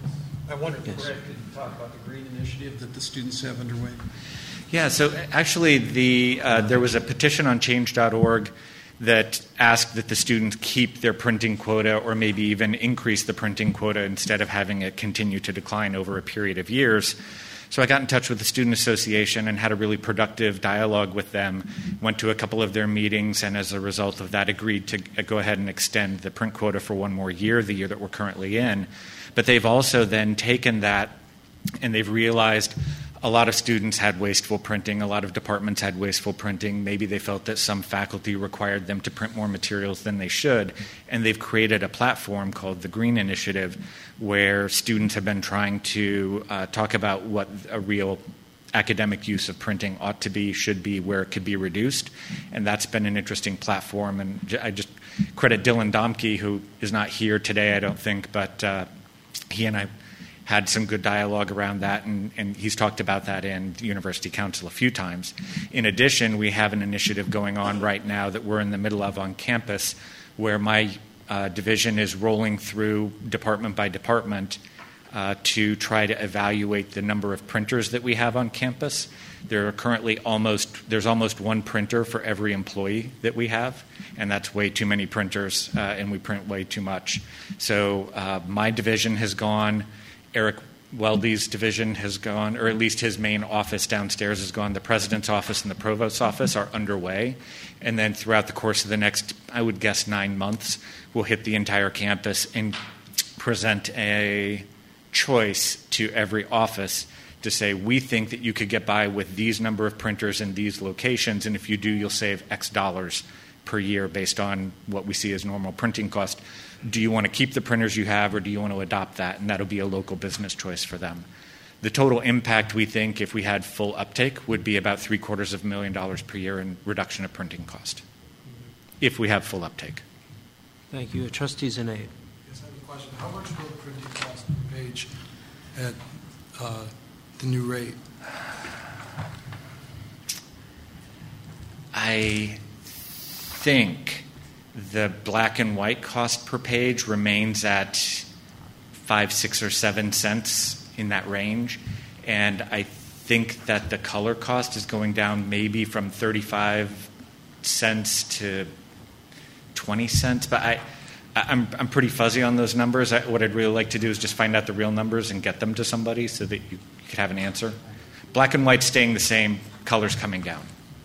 I wonder if yes. Brad could talk about the green initiative that the students have underway. Yeah, so actually the uh, there was a petition on change dot org that asked that the students keep their printing quota or maybe even increase the printing quota instead of having it continue to decline over a period of years. So I got in touch with the Student Association and had a really productive dialogue with them, went to a couple of their meetings, and as a result of that agreed to go ahead and extend the print quota for one more year, the year that we're currently in. But they've also then taken that and they've realized a lot of students had wasteful printing. A lot of departments had wasteful printing. Maybe they felt that some faculty required them to print more materials than they should. And they've created a platform called the Green Initiative where students have been trying to uh, talk about what a real academic use of printing ought to be, should be, where it could be reduced. And that's been an interesting platform. And I just credit Dylan Domke, who is not here today, I don't think, but uh, he and I had some good dialogue around that, and, and he's talked about that in the University Council a few times. In addition, we have an initiative going on right now that we're in the middle of on campus where my uh, division is rolling through department by department uh, to try to evaluate the number of printers that we have on campus. There are currently almost, there's almost one printer for every employee that we have, and that's way too many printers, uh, and we print way too much. So uh, my division has gone, Eric Weldy's division has gone, or at least his main office downstairs has gone. The president's office and the provost's office are underway. And then throughout the course of the next, I would guess, nine months, we'll hit the entire campus and present a choice to every office to say, we think that you could get by with these number of printers in these locations, and if you do, you'll save X dollars per year based on what we see as normal printing cost. Do you want to keep the printers you have, or do you want to adopt that? And that'll be a local business choice for them. The total impact, we think, if we had full uptake, would be about three quarters of a million dollars per year in reduction of printing cost, if we have full uptake. Thank you. Trustee Zanaid. Yes, I have a question. How much will printing cost per page at uh, the new rate? I think the black and white cost per page remains at five, six, or seven cents in that range. And I think that the color cost is going down maybe from thirty-five cents to twenty cents. But I, I'm, I'm pretty fuzzy on those numbers. I, what I'd really like to do is just find out the real numbers and get them to somebody so that you, you could have an answer. Black and white staying the same, colors coming down.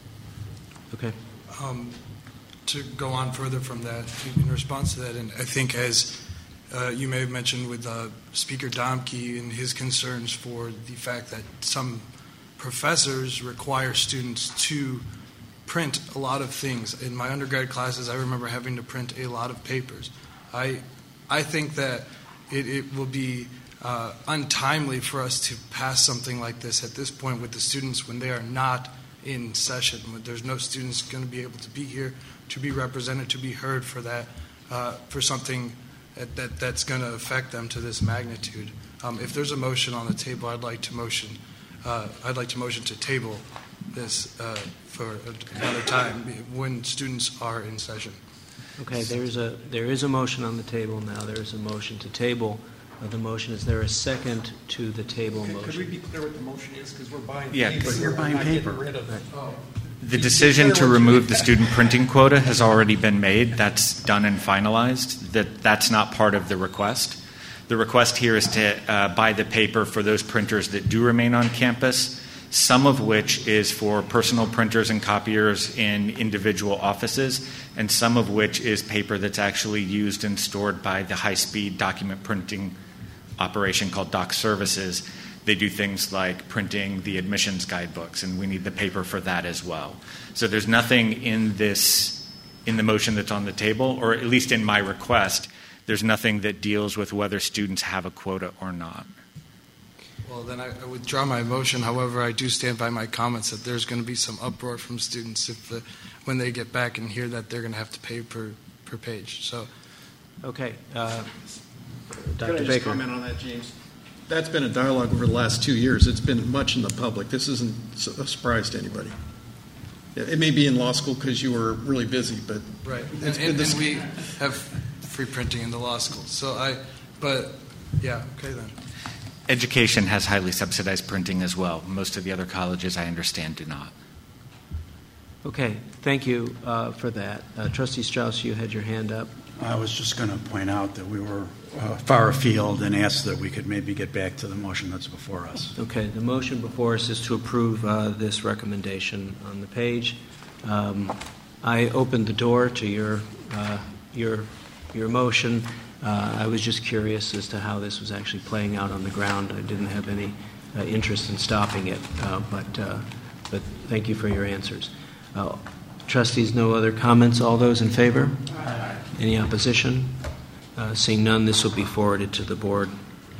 Okay. Um, to go on further from that, in response to that, and I think as uh, you may have mentioned with uh, Speaker Domke and his concerns for the fact that some professors require students to print a lot of things. In my undergrad classes, I remember having to print a lot of papers. I, I think that it, it will be uh, untimely for us to pass something like this at this point with the students when they are not in session, when there's no students going to be able to be here, to be represented, to be heard for that, uh, for something that, that that's going to affect them to this magnitude. Um, if there's a motion on the table, I'd like to motion. Uh, I'd like to motion to table this uh, for another time when students are in session. Okay, there's a there is a motion on the table now. There is a motion to table. Uh, the motion is there a second to the table Could, motion? could we be clear what the motion is? Because we're buying Yeah, paper. but We're you're buying not getting paper. rid of Right. oh. The decision to remove the student printing quota has already been made. That's done and finalized. That that's not part of the request. The request here is to uh, buy the paper for those printers that do remain on campus, some of which is for personal printers and copiers in individual offices, and some of which is paper that's actually used and stored by the high-speed document printing operation called Doc Services. They do things like printing the admissions guidebooks, and we need the paper for that as well. So there's nothing in this, in the motion that's on the table, or at least in my request, there's nothing that deals with whether students have a quota or not. Well, then I, I withdraw my motion. However, I do stand by my comments that there's going to be some uproar from students if the, when they get back and hear that they're going to have to pay per, per page. So, okay. Uh, Can I Doctor just Baker. comment on that, James? That's been a dialogue over the last two years. It's been much in the public. This isn't a surprise to anybody. It may be in law school because you were really busy, but right. And, it's been and, this- and we have free printing in the law school. So I, but yeah, okay then. Education has highly subsidized printing as well. Most of the other colleges, I understand, do not. Okay, thank you uh, for that. Uh, Trustee Strauss, you had your hand up. I was just going to point out that we were uh, far afield and asked that we could maybe get back to the motion that's before us. Okay, the motion before us is to approve uh, this recommendation on the page. Um, I opened the door to your uh, your your motion. Uh, I was just curious as to how this was actually playing out on the ground. I didn't have any uh, interest in stopping it, uh, but uh, but thank you for your answers. Uh, trustees, no other comments? All those in favor? Aye. Any opposition? Uh, seeing none, this will be forwarded to the board.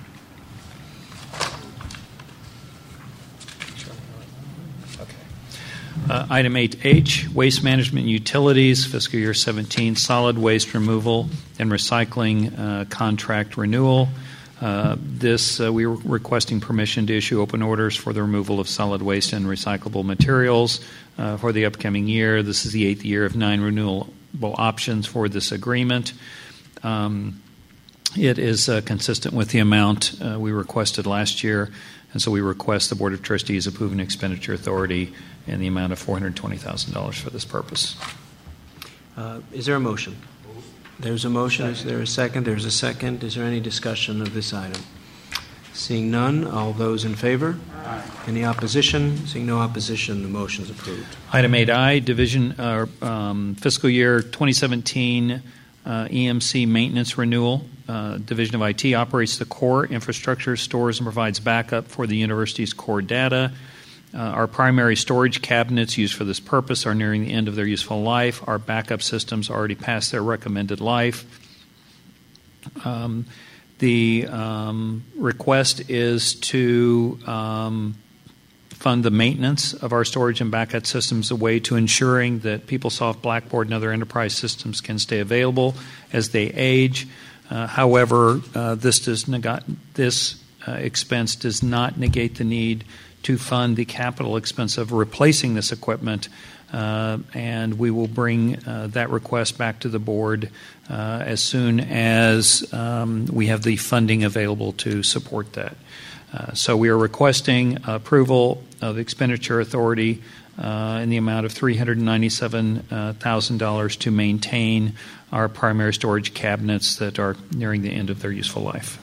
Uh, item eight H, Waste Management and Utilities, fiscal year seventeen, solid waste removal and recycling uh, contract renewal. Uh, this, uh, we were requesting permission to issue open orders for the removal of solid waste and recyclable materials uh, for the upcoming year. This is the eighth year of nine renewable options for this agreement. Um, it is uh, consistent with the amount uh, we requested last year, and so we request the Board of Trustees approve an expenditure authority in the amount of four hundred twenty thousand dollars for this purpose. Uh, is there a motion? There's a motion. Is there a second? There's a second. Is there any discussion of this item? Seeing none, all those in favor? Aye. Any opposition? Seeing no opposition, the motion is approved. Item eight I, Division uh, um, fiscal year twenty seventeen uh, E M C maintenance renewal. Uh, Division of I T operates the core infrastructure, stores, and provides backup for the university's core data. Uh, our primary storage cabinets used for this purpose are nearing the end of their useful life. Our backup systems already passed their recommended life. Um, the um, request is to um, fund the maintenance of our storage and backup systems, a way to ensuring that PeopleSoft, Blackboard, and other enterprise systems can stay available as they age. Uh, however, uh, this does neg- this uh, expense does not negate the need to fund the capital expense of replacing this equipment, uh, and we will bring uh, that request back to the board uh, as soon as um, we have the funding available to support that. Uh, so we are requesting approval of expenditure authority uh, in the amount of three hundred ninety-seven thousand dollars to maintain our primary storage cabinets that are nearing the end of their useful life.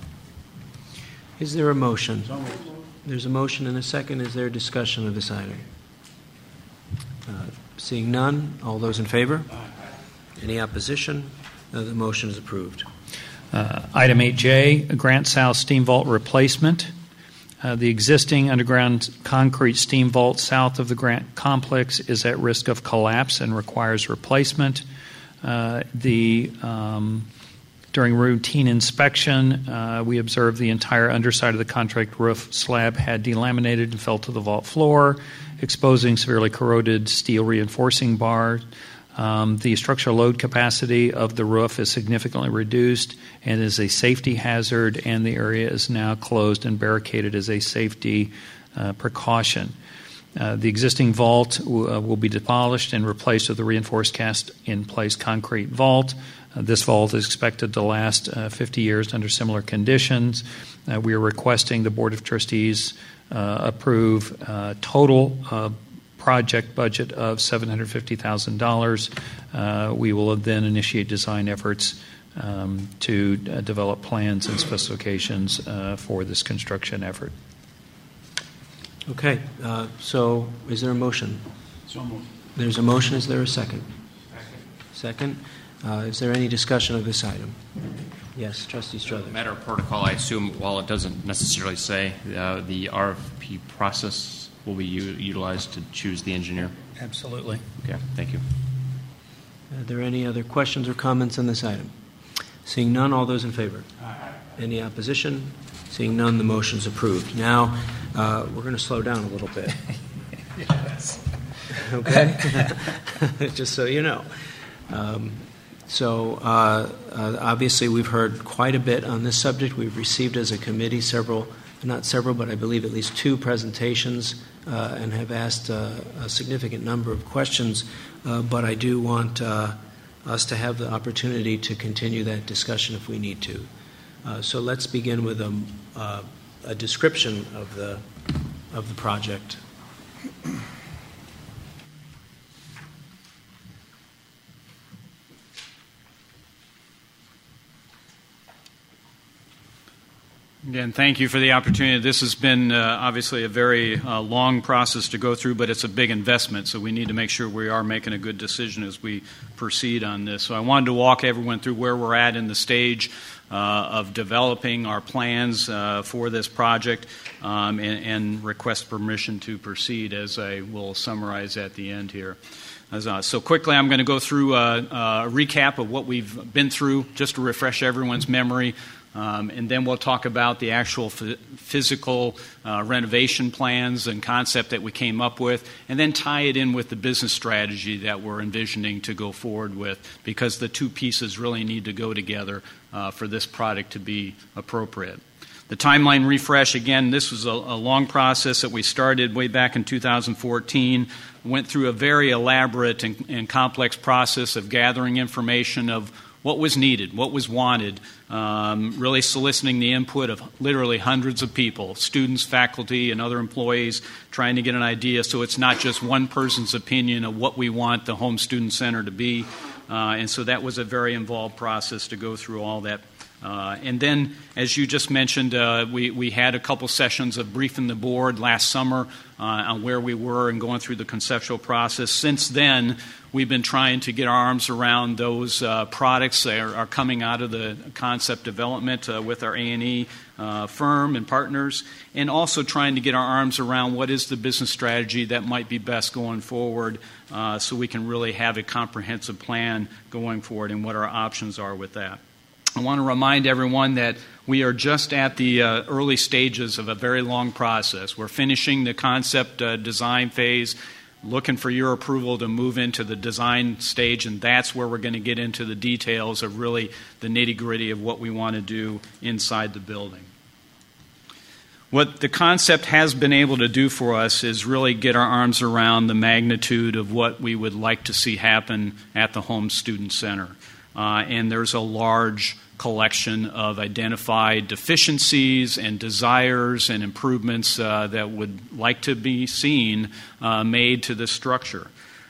Is there a motion? There's a motion and a second. Is there a discussion of this item? Uh, seeing none, all those in favor? Any opposition? Uh, the motion is approved. Uh, item eight J, Grant South Steam Vault replacement. Uh, the existing underground concrete steam vault south of the Grant complex is at risk of collapse and requires replacement. Uh, the um, during routine inspection, uh, we observed the entire underside of the contract roof slab had delaminated and fell to the vault floor, exposing severely corroded steel reinforcing bar. Um, the structural load capacity of the roof is significantly reduced and is a safety hazard, and the area is now closed and barricaded as a safety uh, precaution. Uh, the existing vault w- uh, will be demolished and replaced with a reinforced cast-in-place concrete vault. Uh, this vault is expected to last uh, fifty years under similar conditions. Uh, we are requesting the Board of Trustees uh, approve uh, total uh, project budget of seven hundred fifty thousand dollars. Uh, we will then initiate design efforts um, to uh, develop plans and specifications uh, for this construction effort. Okay, uh, so is there a motion? So moved. There's a motion. Is there a second? Second. Uh, is there any discussion of this item? Yes, Trustee Struthers. Matter of protocol, I assume, while it doesn't necessarily say, uh, the R F P process will be u- utilized to choose the engineer? Absolutely. Okay, thank you. Are there any other questions or comments on this item? Seeing none, all those in favor? Aye. Any opposition? Seeing none, the motion is approved. Now, uh, we're going to slow down a little bit. Yes. Okay? Just so you know. Um, so, uh, uh, obviously, we've heard quite a bit on this subject. We've received as a committee several, not several, but I believe at least two presentations uh, and have asked uh, a significant number of questions. Uh, but I do want uh, us to have the opportunity to continue that discussion if we need to. Uh, so let's begin with a, uh, a description of the of the project. Again, thank you for the opportunity. This has been uh, obviously a very uh, long process to go through, but it's a big investment, so we need to make sure we are making a good decision as we proceed on this. So I wanted to walk everyone through where we're at in the stage uh, of developing our plans uh, for this project um, and, and request permission to proceed, as I will summarize at the end here. As, uh, so quickly, I'm going to go through a, a recap of what we've been through, just to refresh everyone's memory. Um, and then we'll talk about the actual f- physical uh, renovation plans and concept that we came up with, and then tie it in with the business strategy that we're envisioning to go forward with, because the two pieces really need to go together uh, for this product to be appropriate. The timeline refresh, again, this was a, a long process that we started way back in two thousand fourteen, went through a very elaborate and, and complex process of gathering information of what was needed, what was wanted, um, really soliciting the input of literally hundreds of people, students, faculty, and other employees, trying to get an idea so it's not just one person's opinion of what we want the Home Student Center to be. Uh, and so that was a very involved process to go through all that. Uh, and then, as you just mentioned, uh, we, we had a couple sessions of briefing the board last summer uh, on where we were and going through the conceptual process. Since then, we've been trying to get our arms around those uh, products that are, are coming out of the concept development uh, with our A and E uh, firm and partners, and also trying to get our arms around what is the business strategy that might be best going forward uh, so we can really have a comprehensive plan going forward and what our options are with that. I want to remind everyone that we are just at the uh, early stages of a very long process. We're finishing the concept uh, design phase, looking for your approval to move into the design stage, and that's where we're going to get into the details of really the nitty-gritty of what we want to do inside the building. What the concept has been able to do for us is really get our arms around the magnitude of what we would like to see happen at the Home Student Center. uh, and there's a large collection of identified deficiencies and desires and improvements uh, that would like to be seen uh, made to the structure.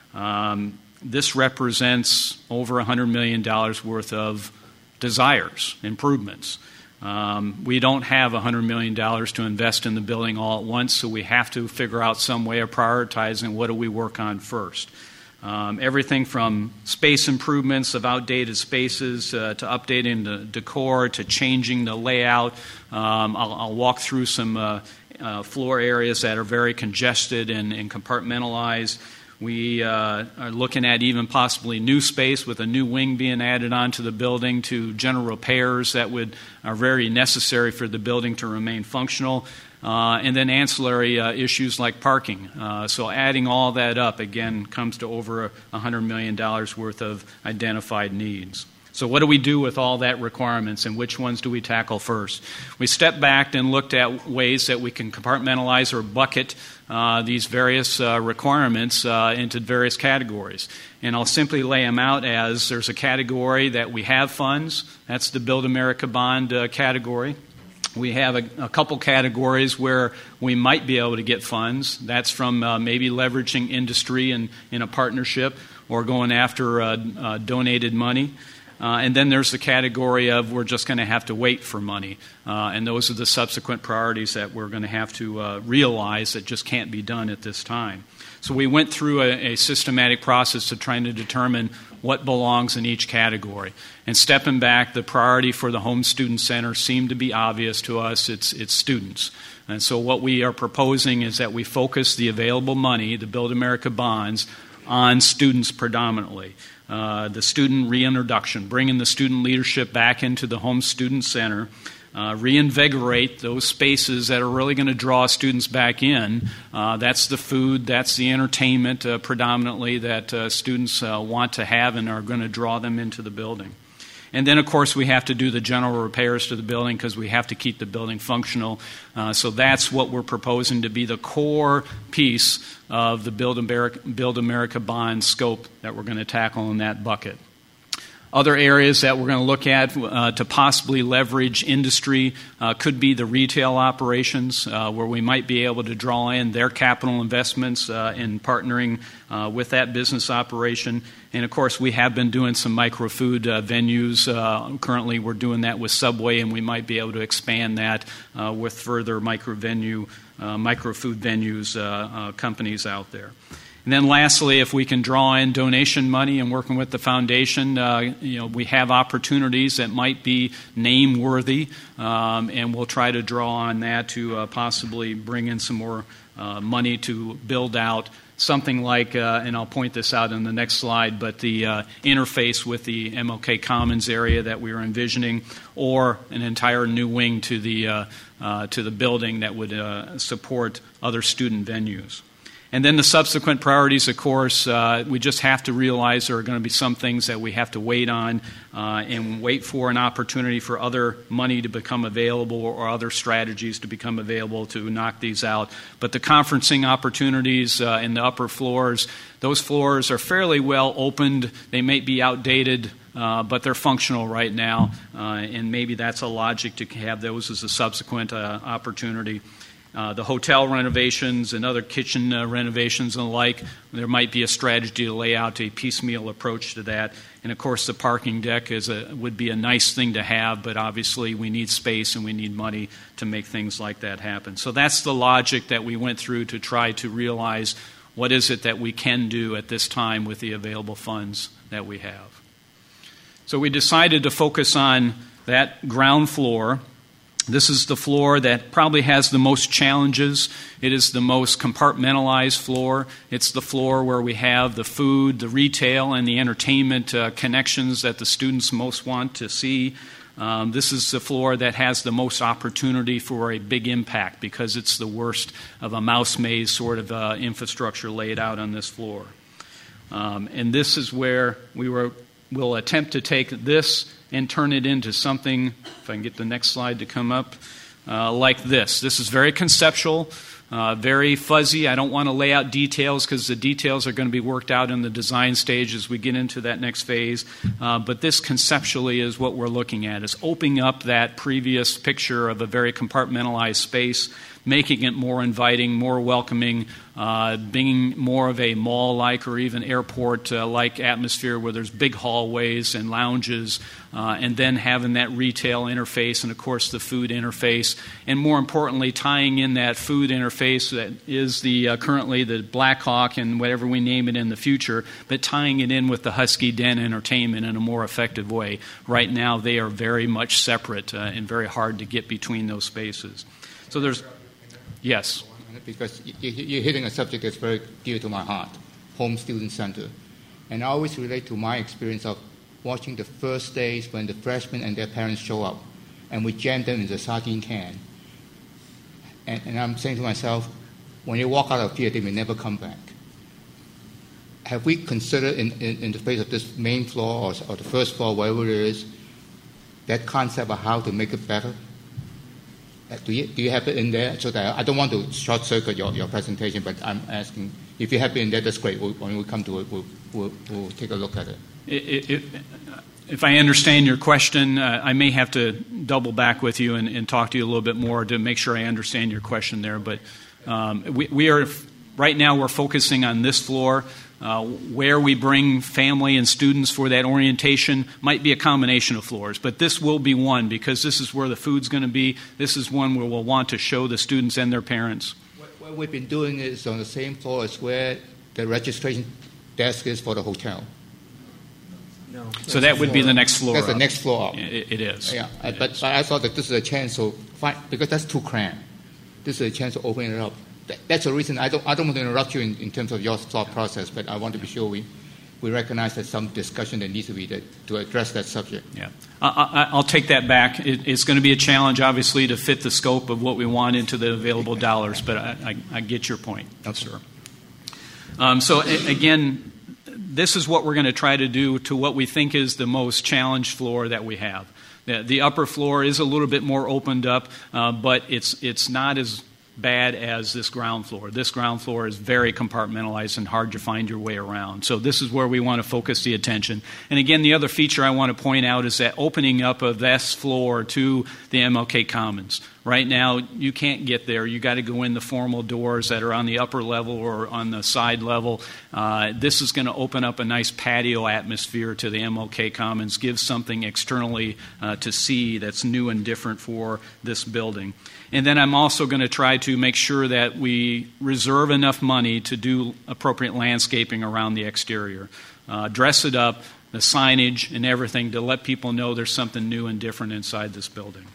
Um, this represents over one hundred million dollars worth of desires, improvements. Um, we don't have one hundred million dollars to invest in the building all at once, so we have to figure out some way of prioritizing what do we work on first. Um, everything from space improvements of outdated spaces uh, to updating the decor to changing the layout. Um, I'll, I'll walk through some uh, uh, floor areas that are very congested and, and compartmentalized. We uh, are looking at even possibly new space with a new wing being added onto the building, to general repairs that would are very necessary for the building to remain functional. Uh, and then ancillary uh, issues like parking. Uh, so adding all that up, again, comes to over one hundred million dollars worth of identified needs. So what do we do with all that requirements, and which ones do we tackle first? We stepped back and looked at ways that we can compartmentalize or bucket uh, these various uh, requirements uh, into various categories. And I'll simply lay them out as there's a category that we have funds. That's the Build America Bond uh, category. We have a, a couple categories where we might be able to get funds. That's from uh, maybe leveraging industry in, in a partnership or going after uh, uh, donated money. Uh, and then there's the category of we're just going to have to wait for money. Uh, and those are the subsequent priorities that we're going to have to uh, realize that just can't be done at this time. So we went through a, a systematic process of trying to determine what belongs in each category. And stepping back, the priority for the Home Student Center seemed to be obvious to us. It's, it's students. And so what we are proposing is that we focus the available money, the Build America bonds, on students predominantly. Uh, the student reintroduction, bringing the student leadership back into the Home Student Center, uh, reinvigorate those spaces that are really going to draw students back in. Uh, that's the food, that's the entertainment uh, predominantly that uh, students uh, want to have and are going to draw them into the building. And then, of course, we have to do the general repairs to the building because we have to keep the building functional. Uh, so that's what we're proposing to be the core piece of the Build America, Build America bond scope that we're going to tackle in that bucket. Other areas that we're going to look at uh, to possibly leverage industry uh, could be the retail operations, uh, where we might be able to draw in their capital investments uh, in partnering uh, with that business operation. And, of course, we have been doing some micro-food uh, venues. Uh, currently, we're doing that with Subway, and we might be able to expand that uh, with further micro-venue, uh, micro-food venues, uh, uh, companies out there. And then lastly, if we can draw in donation money and working with the foundation, uh, you know, we have opportunities that might be name-worthy, um, and we'll try to draw on that to uh, possibly bring in some more uh, money to build out something like, uh, and I'll point this out in the next slide, but the uh, interface with the M L K Commons area that we were envisioning, or an entire new wing to the, uh, uh, to the building that would uh, support other student venues. And then the subsequent priorities, of course, uh, we just have to realize there are going to be some things that we have to wait on uh, and wait for an opportunity for other money to become available or other strategies to become available to knock these out. But the conferencing opportunities uh, in the upper floors, those floors are fairly well opened. They may be outdated, uh, but they're functional right now, uh, and maybe that's a logic to have those as a subsequent uh, opportunity. Uh, the hotel renovations and other kitchen uh, renovations and the like, there might be a strategy to lay out a piecemeal approach to that. And, of course, the parking deck is a, would be a nice thing to have, but obviously we need space and we need money to make things like that happen. So that's the logic that we went through to try to realize what is it that we can do at this time with the available funds that we have. So we decided to focus on that ground floor. This is the floor that probably has the most challenges. It is the most compartmentalized floor. It's the floor where we have the food, the retail, and the entertainment uh, connections that the students most want to see. Um, this is the floor that has the most opportunity for a big impact because it's the worst of a mouse maze sort of uh, infrastructure laid out on this floor. Um, and this is where we were, will attempt to take this and turn it into something, if I can get the next slide to come up, uh, like this. This is very conceptual. Uh, very fuzzy. I don't want to lay out details because the details are going to be worked out in the design stage as we get into that next phase. Uh, but this conceptually is what we're looking at, is opening up that previous picture of a very compartmentalized space, making it more inviting, more welcoming, uh, being more of a mall-like or even airport-like atmosphere where there's big hallways and lounges, uh, and then having that retail interface and, of course, the food interface, and more importantly, tying in that food interface that is the uh, currently the Black Hawk and whatever we name it in the future, but tying it in with the Husky Den Entertainment in a more effective way. Right now, they are very much separate uh, and very hard to get between those spaces. So there's... Yes. Because you're hitting a subject that's very dear to my heart, Home Student Center. And I always relate to my experience of watching the first days when the freshmen and their parents show up, and we jam them in the sardine can. And, and I'm saying to myself, when they walk out of here, they may never come back. Have we considered in, in, in the space of this main floor or, or the first floor, wherever it is, that concept of how to make it better? Do you, do you have it in there? So that I don't want to short circuit your, your presentation, but I'm asking if you have it in there. That's great. We'll, when we come to it, we'll, we'll, we'll take a look at it. It, it, if I understand your question, uh, I may have to double back with you and, and talk to you a little bit more to make sure I understand your question there. But um, we, we are right now we're focusing on this floor. Uh, where we bring family and students for that orientation might be a combination of floors, but this will be one because this is where the food's going to be. This is one where we'll want to show the students and their parents. What we've been doing is on the same floor as where the registration desk is for the hotel. No. So that would be the next floor That's up. the next floor up. It, it is. Yeah, it but, is. but I thought that this is a chance to find, because that's too cramped. This is a chance to open it up. That's the reason I don't, I don't want to interrupt you in, in terms of your thought process, but I want to be sure we, we recognize that some discussion that needs to be that, to address that subject. Yeah, I, I, I'll take that back. It, it's going to be a challenge, obviously, to fit the scope of what we want into the available dollars, but I, I, I get your point. Yes, sir. Um, so, a, again, this is what we're going to try to do to what we think is the most challenged floor that we have. The, the upper floor is a little bit more opened up, uh, but it's it's not as bad as this ground floor. This ground floor is very compartmentalized and hard to find your way around. So this is where we want to focus the attention. And again, the other feature I want to point out is that opening up of this floor to the M L K Commons. Right now, you can't get there. You got to go in the formal doors that are on the upper level or on the side level. Uh, this is going to open up a nice patio atmosphere to the M L K Commons, give something externally uh, to see that's new and different for this building. And then I'm also going to try to make sure that we reserve enough money to do appropriate landscaping around the exterior. Uh, dress it up, the signage and everything to let people know there's something new and different inside this building.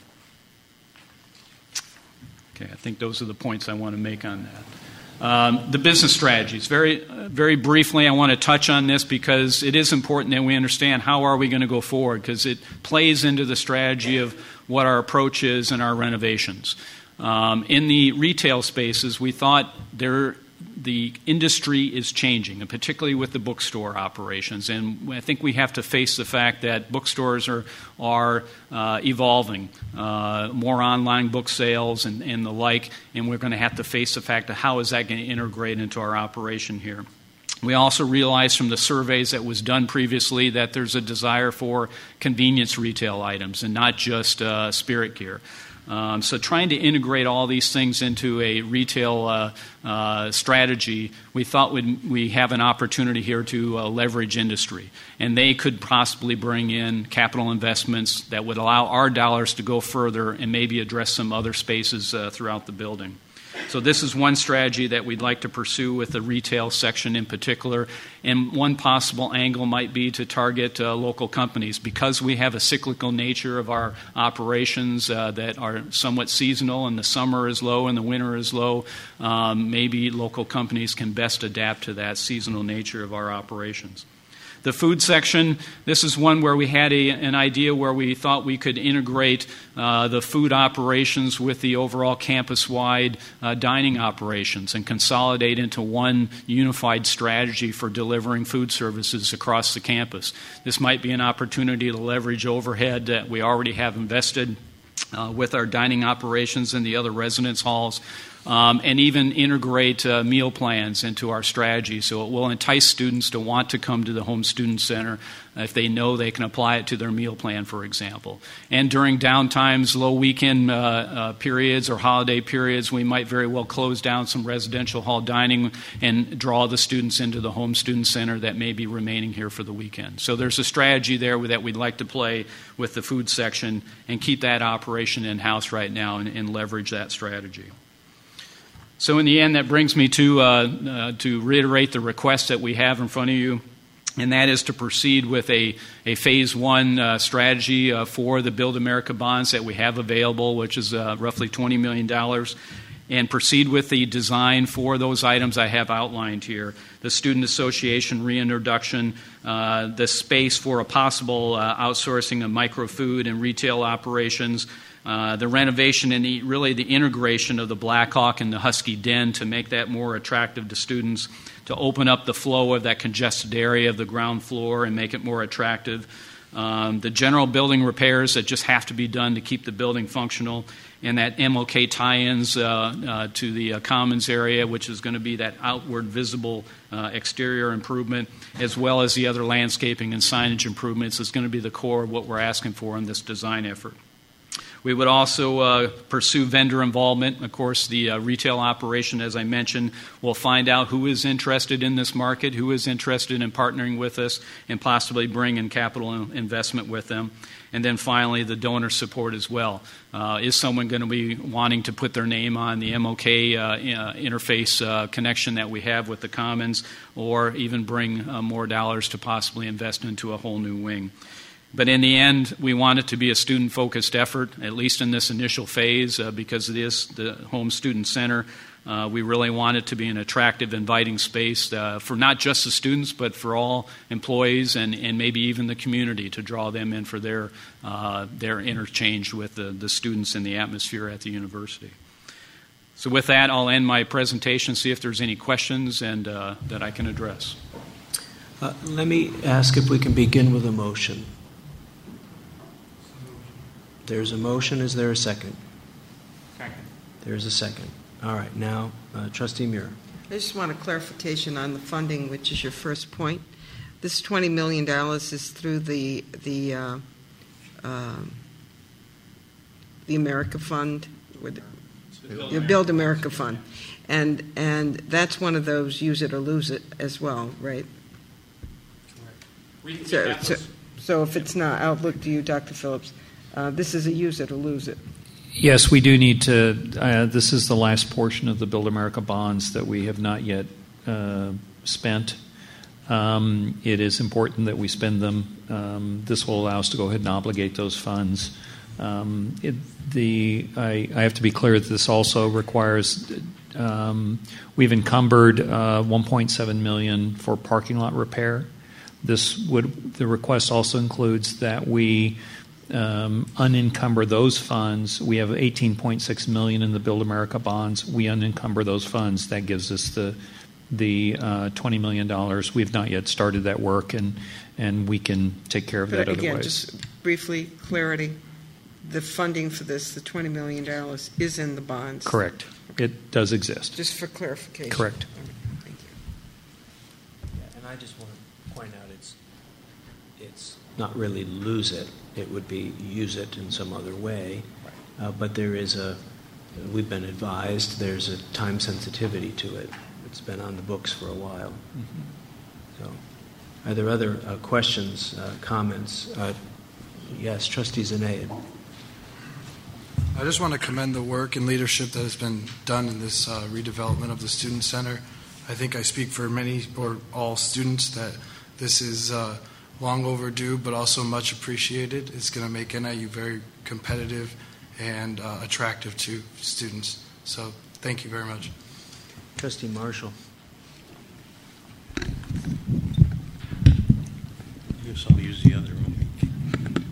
Okay, I think those are the points I want to make on that. Um, the business strategies. Very, uh, very briefly, I want to touch on this because it is important that we understand how are we going to go forward because it plays into the strategy of what our approach is in our renovations. Um, in the retail spaces, we thought there the industry is changing, and particularly with the bookstore operations. And I think we have to face the fact that bookstores are are uh, evolving, uh, more online book sales and, and the like, and we're going to have to face the fact of how is that going to integrate into our operation here. We also realized from the surveys that was done previously that there's a desire for convenience retail items and not just uh, spirit gear. Um, so trying to integrate all these things into a retail uh, uh, strategy, we thought we'd, we have an opportunity here to uh, leverage industry. And they could possibly bring in capital investments that would allow our dollars to go further and maybe address some other spaces uh, throughout the building. So this is one strategy that we'd like to pursue with the retail section in particular. And one possible angle might be to target uh, local companies. Because we have a cyclical nature of our operations uh, that are somewhat seasonal and the summer is low and the winter is low, um, maybe local companies can best adapt to that seasonal nature of our operations. The food section, this is one where we had a, an idea where we thought we could integrate uh, the food operations with the overall campus-wide uh, dining operations and consolidate into one unified strategy for delivering food services across the campus. This might be an opportunity to leverage overhead that we already have invested Uh, with our dining operations and the other residence halls, Um, and even integrate uh, meal plans into our strategy. So it will entice students to want to come to the Home Student Center if they know they can apply it to their meal plan, for example. And during downtimes, low weekend uh, uh, periods or holiday periods, we might very well close down some residential hall dining and draw the students into the Home Student Center that may be remaining here for the weekend. So there's a strategy there that we'd like to play with the food section and keep that operation in-house right now and, and leverage that strategy. So in the end, that brings me to uh, uh, to reiterate the request that we have in front of you, and that is to proceed with a, a phase one uh, strategy uh, for the Build America bonds that we have available, which is uh, roughly twenty million dollars, and proceed with the design for those items I have outlined here. The Student Association reintroduction, uh, the space for a possible uh, outsourcing of micro-food and retail operations, Uh, the renovation and the, really the integration of the Blackhawk and the Husky Den to make that more attractive to students, to open up the flow of that congested area of the ground floor and make it more attractive. Um, the general building repairs that just have to be done to keep the building functional, and that M O K tie-ins uh, uh, to the uh, Commons area, which is going to be that outward visible uh, exterior improvement, as well as the other landscaping and signage improvements is going to be the core of what we're asking for in this design effort. We would also uh, pursue vendor involvement. Of course, the uh, retail operation, as I mentioned, will find out who is interested in this market, who is interested in partnering with us, and possibly bring in capital investment with them. And then finally, the donor support as well. Uh, is someone going to be wanting to put their name on the M O K uh, uh, interface uh, connection that we have with the Commons, or even bring uh, more dollars to possibly invest into a whole new wing? But in the end, we want it to be a student-focused effort, at least in this initial phase, uh, because it is the Home Student Center. Uh, we really want it to be an attractive, inviting space uh, for not just the students, but for all employees and, and maybe even the community, to draw them in for their uh, their interchange with the, the students in the atmosphere at the university. So with that, I'll end my presentation, see if there's any questions and uh, that I can address. Uh, let me ask if we can begin with a motion. There's a motion. Is there a second? Second. There's a second. All right. Now, uh, Trustee Muir. I just want a clarification on the funding, which is your first point. This twenty million dollars is through the the uh, uh, the America Fund, or the, the Build America Fund, and and that's one of those use it or lose it as well, right? Correct. So, so, so if it's not, I'll look to you, Doctor Phillips. Uh, this is a use it or lose it. Yes, we do need to. Uh, this is the last portion of the Build America bonds that we have not yet uh, spent. Um, it is important that we spend them. Um, this will allow us to go ahead and obligate those funds. Um, it, the I, I have to be clear that this also requires. Um, we've encumbered uh, one point seven million dollars for parking lot repair. This would the request also includes that we. Um, unencumber those funds. We have eighteen point six million dollars in the Build America bonds. We unencumber those funds. That gives us the the uh, twenty million dollars. We've not yet started that work, and and we can take care of but that again, otherwise. Just briefly, clarity. The funding for this, the twenty million dollars, is in the bonds. Correct. It does exist. Just for clarification. Correct. Thank you. Yeah, and I just want to point out it's it's not really lose it. It would be use it in some other way. Uh, but there is a, we've been advised, there's a time sensitivity to it. It's been on the books for a while. Mm-hmm. So, are there other uh, questions, uh, comments? Uh, yes, Trustee Zanaid. I just want to commend the work and leadership that has been done in this uh, redevelopment of the Student Center. I think I speak for many or all students that this is uh, long overdue, but also much appreciated. It's going to make N I U very competitive and uh, attractive to students. So thank you very much. Trustee Marshall. I guess I'll use the other one.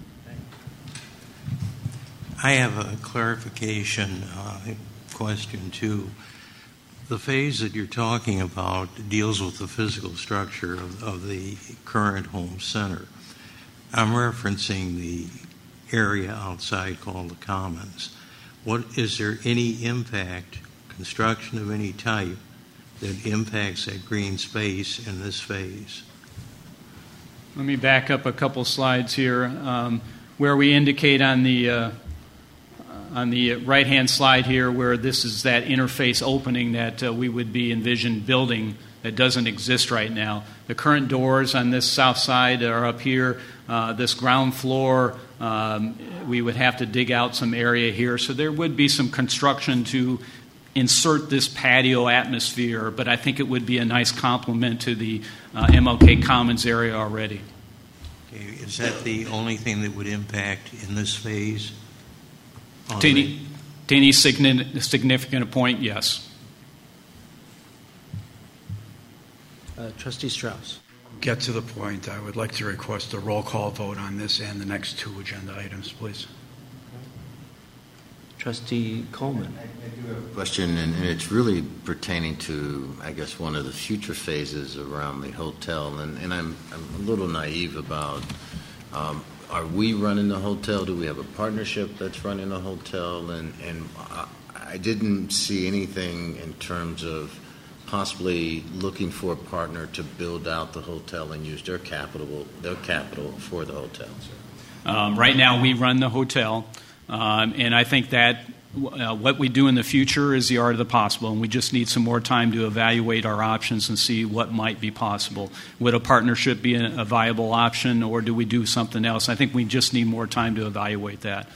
I have a clarification uh, question, too. The phase that you're talking about deals with the physical structure of, of the current home center. I'm referencing the area outside called the Commons. What is there any impact construction of any type that impacts that green space in this phase? Let me back up a couple slides here, um, where we indicate on the uh, on the right-hand slide here where this is that interface opening that uh, we would be envisioned building that doesn't exist right now. The current doors on this south side are up here. Uh, this ground floor, um, we would have to dig out some area here. So there would be some construction to insert this patio atmosphere, but I think it would be a nice complement to the uh, M L K Commons area already. Okay, is that the only thing that would impact in this phase? To any, to any significant point, yes. Uh, Trustee Strauss. Get to the point. I would like to request a roll call vote on this and the next two agenda items, please. Trustee Coleman. I, I do have a question, and, and it's really pertaining to, I guess, one of the future phases around the hotel. And, and I'm, I'm a little naive about, um, are we running the hotel? Do we have a partnership that's running the hotel? And, and I, I didn't see anything in terms of possibly looking for a partner to build out the hotel and use their capital, their capital for the hotel. Um, right now, we run the hotel. Um, and I think that uh, what we do in the future is the art of the possible, and we just need some more time to evaluate our options and see what might be possible. Would a partnership be a, a viable option, or do we do something else? I think we just need more time to evaluate that.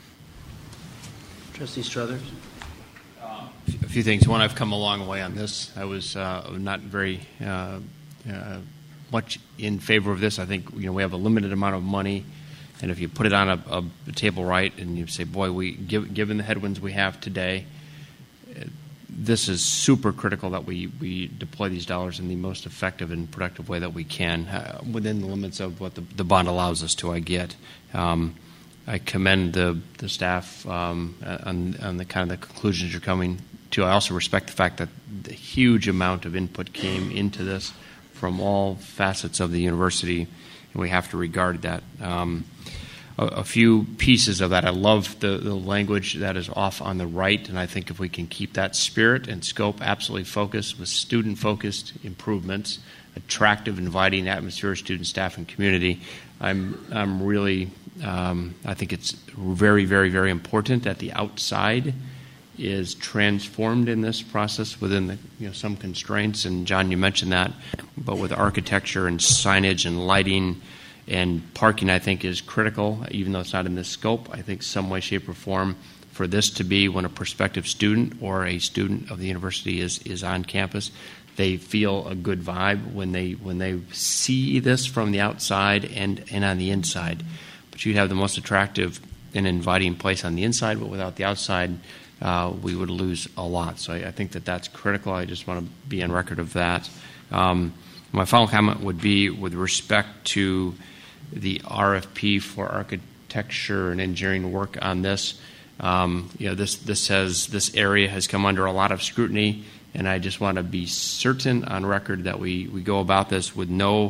Trustee Struthers? Uh, a few things. One, I've come a long way on this. I was uh, not very uh, uh, much in favor of this. I think you know we have a limited amount of money. And if you put it on a, a, a table right and you say, boy, we give, given the headwinds we have today, uh, this is super critical that we, we deploy these dollars in the most effective and productive way that we can uh, within the limits of what the, the bond allows us to, I get. Um, I commend the, the staff um, on, on the kind of the conclusions you're coming to. I also respect the fact that the huge amount of input came into this from all facets of the university, and we have to regard that. Um, A, a few pieces of that. I love the, the language that is off on the right, and I think if we can keep that spirit and scope absolutely focused with student-focused improvements, attractive, inviting atmosphere, student, staff, and community, I'm I'm really um, I think it's very, very, very important that the outside is transformed in this process within the you know some constraints. And John, you mentioned that, but with architecture and signage and lighting. And parking, I think, is critical, even though it's not in this scope. I think some way, shape, or form for this to be when a prospective student or a student of the university is, is on campus, they feel a good vibe when they when they see this from the outside and, and on the inside. But you'd have the most attractive and inviting place on the inside, but without the outside, uh, we would lose a lot. So I, I think that that's critical. I just want to be on record of that. Um, my final comment would be with respect to the R F P for architecture and engineering work on this. Um, you know, this this has this area has come under a lot of scrutiny, and I just want to be certain on record that we, we go about this with no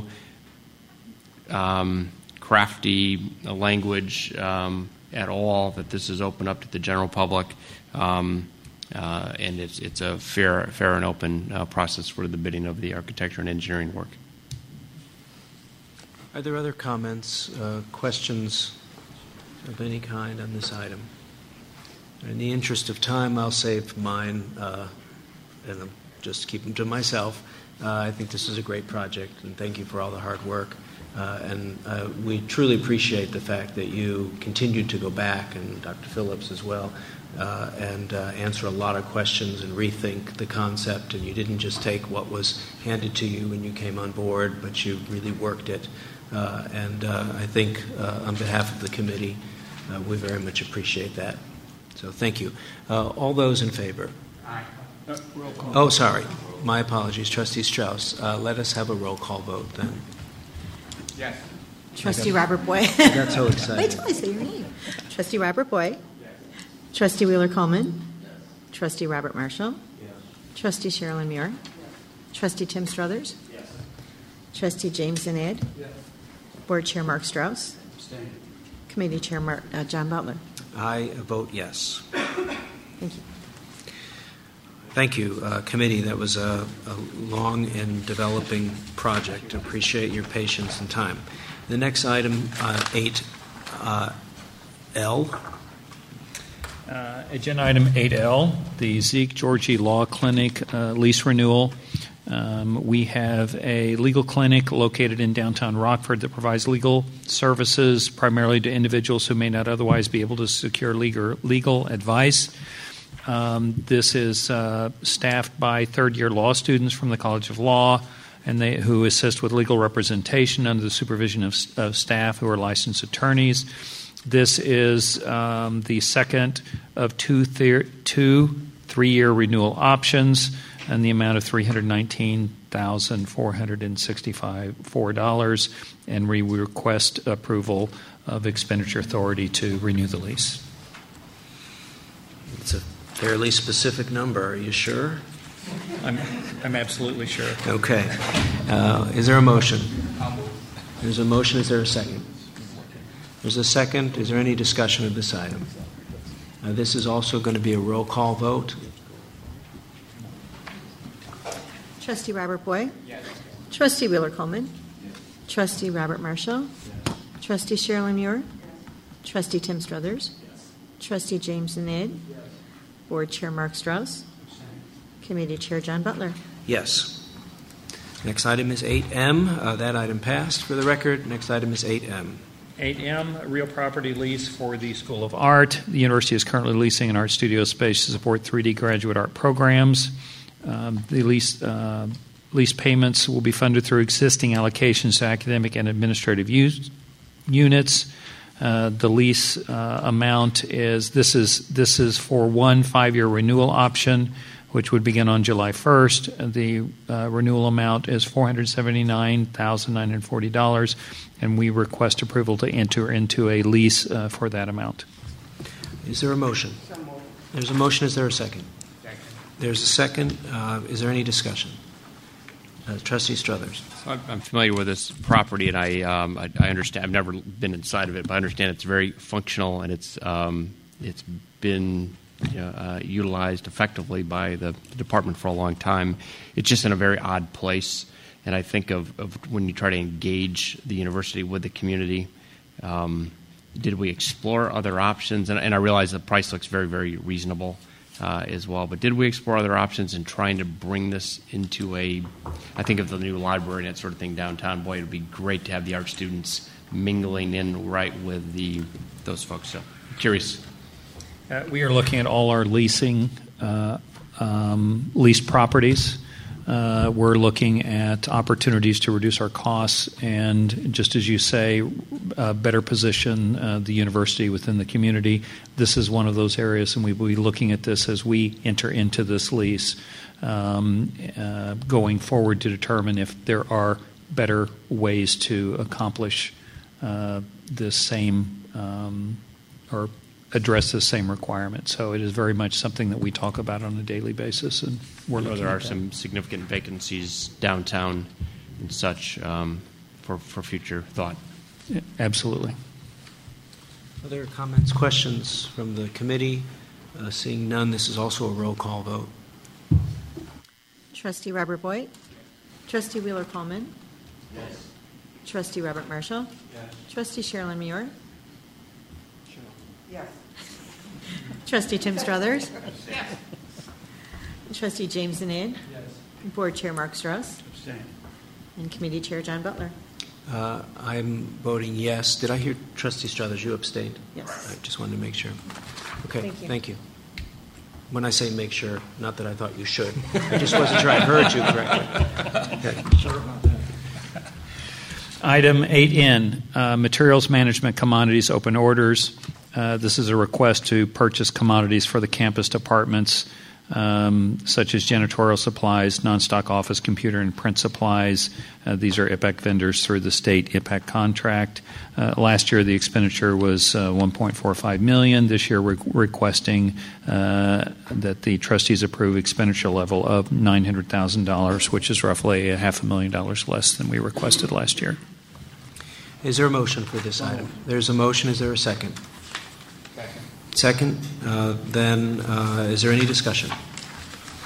um, crafty language um, at all. That this is open up to the general public, um, uh, and it's it's a fair fair and open uh, process for the bidding of the architecture and engineering work. Are there other comments, uh, questions of any kind on this item? In the interest of time, I'll save mine, uh, and I'll just keep them to myself. Uh, I think this is a great project, and thank you for all the hard work. Uh, and uh, we truly appreciate the fact that you continued to go back, and Doctor Phillips as well, uh, and uh, answer a lot of questions and rethink the concept. And you didn't just take what was handed to you when you came on board, but you really worked it. Uh, and uh, I think uh, on behalf of the committee, uh, we very much appreciate that. So thank you. Uh, all those in favor? Aye. Uh, roll call. Oh, sorry. My apologies. Trustee Strauss, uh, let us have a roll call vote then. Yes. Trustee Robert Boyd. I got so excited. Wait till I say your name. Trustee Robert Boyd. Yes. Trustee Wheeler Coleman. Yes. Trustee Robert Marshall. Yes. Trustee Sherilyn Muir. Yes. Trustee Tim Struthers. Yes. Trustee James Zinade. Yes. Board Chair Mark Strauss. Abstain. Committee Chair Mark, uh, John Butler. I vote yes. Thank you. Thank you, uh, committee. That was a, a long and developing project. Appreciate your patience and time. The next item, uh, eight uh, L. Uh, agenda item eight L, the Zeke Georgie Law Clinic uh, lease renewal. Um, we have a legal clinic located in downtown Rockford that provides legal services primarily to individuals who may not otherwise be able to secure legal, legal advice. Um, this is uh, staffed by third-year law students from the College of Law, and they who assist with legal representation under the supervision of, of staff who are licensed attorneys. This is um, the second of two, thir- two three-year renewal options, and the amount of three hundred nineteen thousand four hundred sixty-four dollars, and we request approval of expenditure authority to renew the lease. It's a fairly specific number. Are you sure? I'm, I'm absolutely sure. Okay. Uh, is there a motion? There's a motion. Is there a second? There's a second. Is there any discussion of this item? Uh, this is also going to be a roll call vote. Trustee Robert Boyd? Yes. Trustee Wheeler Coleman? Yes. Trustee Robert Marshall? Yes. Trustee Sherilyn Muir? Trustee Tim Struthers? Yes. Trustee James Zanid? Yes. Board Chair Mark Strauss? Yes. Committee Chair John Butler? Yes. Next item is eight M. Uh, that item passed for the record. Next item is eight M. eight M, real property lease for the School of Art. The university is currently leasing an art studio space to support three D graduate art programs. Um, the lease, uh, lease payments will be funded through existing allocations to academic and administrative use, units. Uh, the lease uh, amount is this is this is for one five-year renewal option, which would begin on July first. The uh, renewal amount is four hundred seventy-nine thousand nine hundred forty dollars, and we request approval to enter into a lease uh, for that amount. Is there a motion? There's a motion. Is there a second? There's a second. Uh, is there any discussion? Uh, Trustee Struthers. So I'm familiar with this property, and I, um, I I understand. I've never been inside of it, but I understand it's very functional, and it's um, it's been you know, uh, utilized effectively by the department for a long time. It's just in a very odd place, and I think of, of when you try to engage the university with the community. Um, did we explore other options? And, and I realize the price looks very, very reasonable. Uh, as well, but did we explore other options in trying to bring this into a, I think of the new library and that sort of thing downtown. Boy, it would be great to have the art students mingling in right with the those folks. So, curious. Uh, we are looking at all our leasing, uh, um, leased properties. Uh, we're looking at opportunities to reduce our costs and, just as you say, uh, better position uh, the university within the community. This is one of those areas, and we will be looking at this as we enter into this lease um, uh, going forward to determine if there are better ways to accomplish uh, this same um, or address the same requirement. So it is very much something that we talk about on a daily basis, and we're looking there at are that. some significant vacancies downtown and such um, for, for future thought. Yeah, absolutely. Other comments, questions from the committee? Uh, seeing none, this is also a roll call vote. Trustee Robert Boyd? Trustee Wheeler Coleman? Yes. Trustee Robert Marshall? Yes. Trustee Sherilyn Muir? Yes. Trustee Tim Struthers? Yes. Trustee James Zanid? Yes. Board Chair Mark Strauss? Abstain. And Committee Chair John Butler? Uh, I'm voting yes. Did I hear Trustee Struthers? You abstained? Yes. I just wanted to make sure. Okay, Thank you. Thank you. When I say make sure, not that I thought you should. I just wasn't sure I heard you correctly. Okay. Sorry about that. Item eight N, uh, materials management commodities open orders. Uh, this is a request to purchase commodities for the campus departments, um, such as janitorial supplies, non-stock office computer and print supplies. Uh, these are I P A C vendors through the state I P A C contract. Uh, last year, the expenditure was uh, one point four five million dollars. This year, we're requesting uh, that the trustees approve expenditure level of nine hundred thousand dollars, which is roughly a half a million dollars less than we requested last year. Is there a motion for this item? There's a motion. Is there a second? Second. Uh, then, uh, is there any discussion?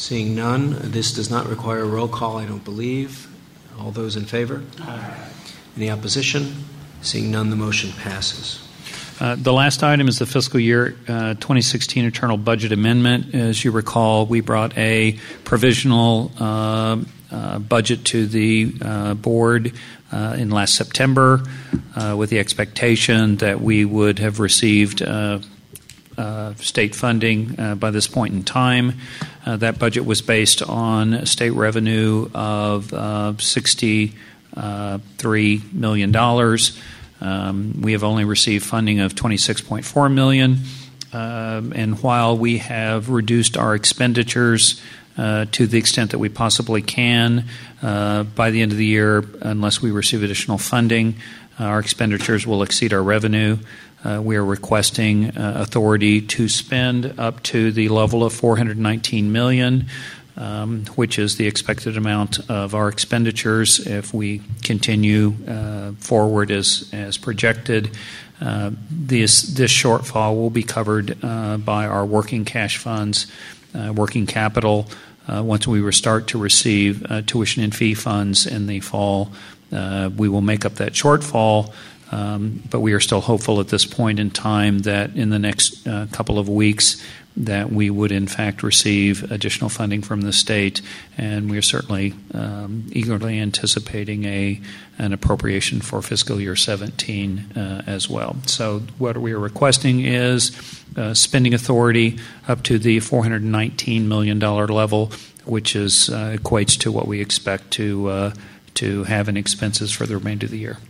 Seeing none, this does not require a roll call, I don't believe. All those in favor? Aye. Any opposition? Seeing none, the motion passes. Uh, the last item is the fiscal year uh, twenty sixteen internal budget amendment. As you recall, we brought a provisional uh, uh, budget to the uh, board uh, in last September uh, with the expectation that we would have received uh, uh, state funding uh, by this point in time. Uh, that budget was based on state revenue of uh, sixty-three million dollars. Um, we have only received funding of twenty-six point four million dollars, um, and while we have reduced our expenditures uh, to the extent that we possibly can uh, by the end of the year, unless we receive additional funding, uh, our expenditures will exceed our revenue. Uh, we are requesting uh, authority to spend up to the level of four hundred nineteen million dollars. Um, which is the expected amount of our expenditures if we continue uh, forward as as projected. Uh, this this shortfall will be covered uh, by our working cash funds, uh, working capital. Uh, once we start to receive uh, tuition and fee funds in the fall, uh, we will make up that shortfall. Um, but we are still hopeful at this point in time that in the next uh, couple of weeks that we would in fact receive additional funding from the state, and we are certainly um, eagerly anticipating a an appropriation for fiscal year seventeen uh, as well. So what we are requesting is uh, spending authority up to the four hundred nineteen million dollars level, which is uh, equates to what we expect to uh, to have in expenses for the remainder of the year.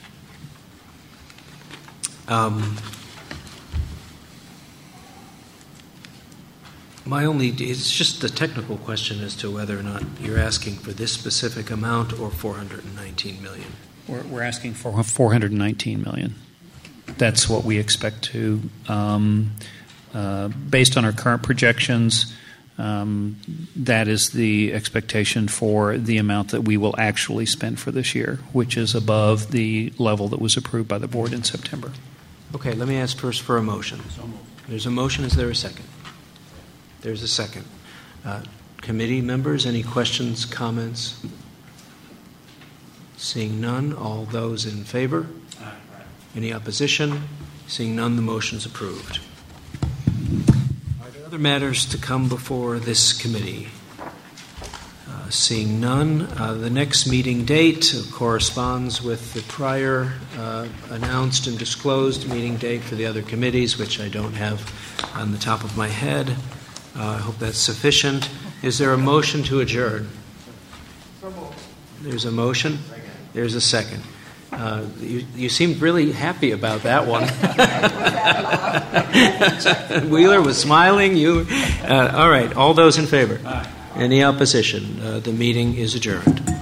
Um, my only, it's just a technical question as to whether or not you're asking for this specific amount or four hundred nineteen million dollars. We're, we're asking for four hundred nineteen million dollars. That's what we expect to, um, uh, based on our current projections, um, that is the expectation for the amount that we will actually spend for this year, which is above the level that was approved by the board in September. Okay, let me ask first for a motion. There's a motion. Is there a second? There's a second. Uh, committee members, any questions, comments? Seeing none, all those in favor? Aye. Any opposition? Seeing none, the motion is approved. Are there other matters to come before this committee? Uh, seeing none, uh, the next meeting date corresponds with the prior uh, announced and disclosed meeting date for the other committees, which I don't have on the top of my head. Uh, I hope that's sufficient. Is there a motion to adjourn? There's a motion. There's a second. Uh, you, you seemed really happy about that one. Wheeler was smiling. You, uh, all right. All those in favor? Aye. Any opposition? Uh, the meeting is adjourned.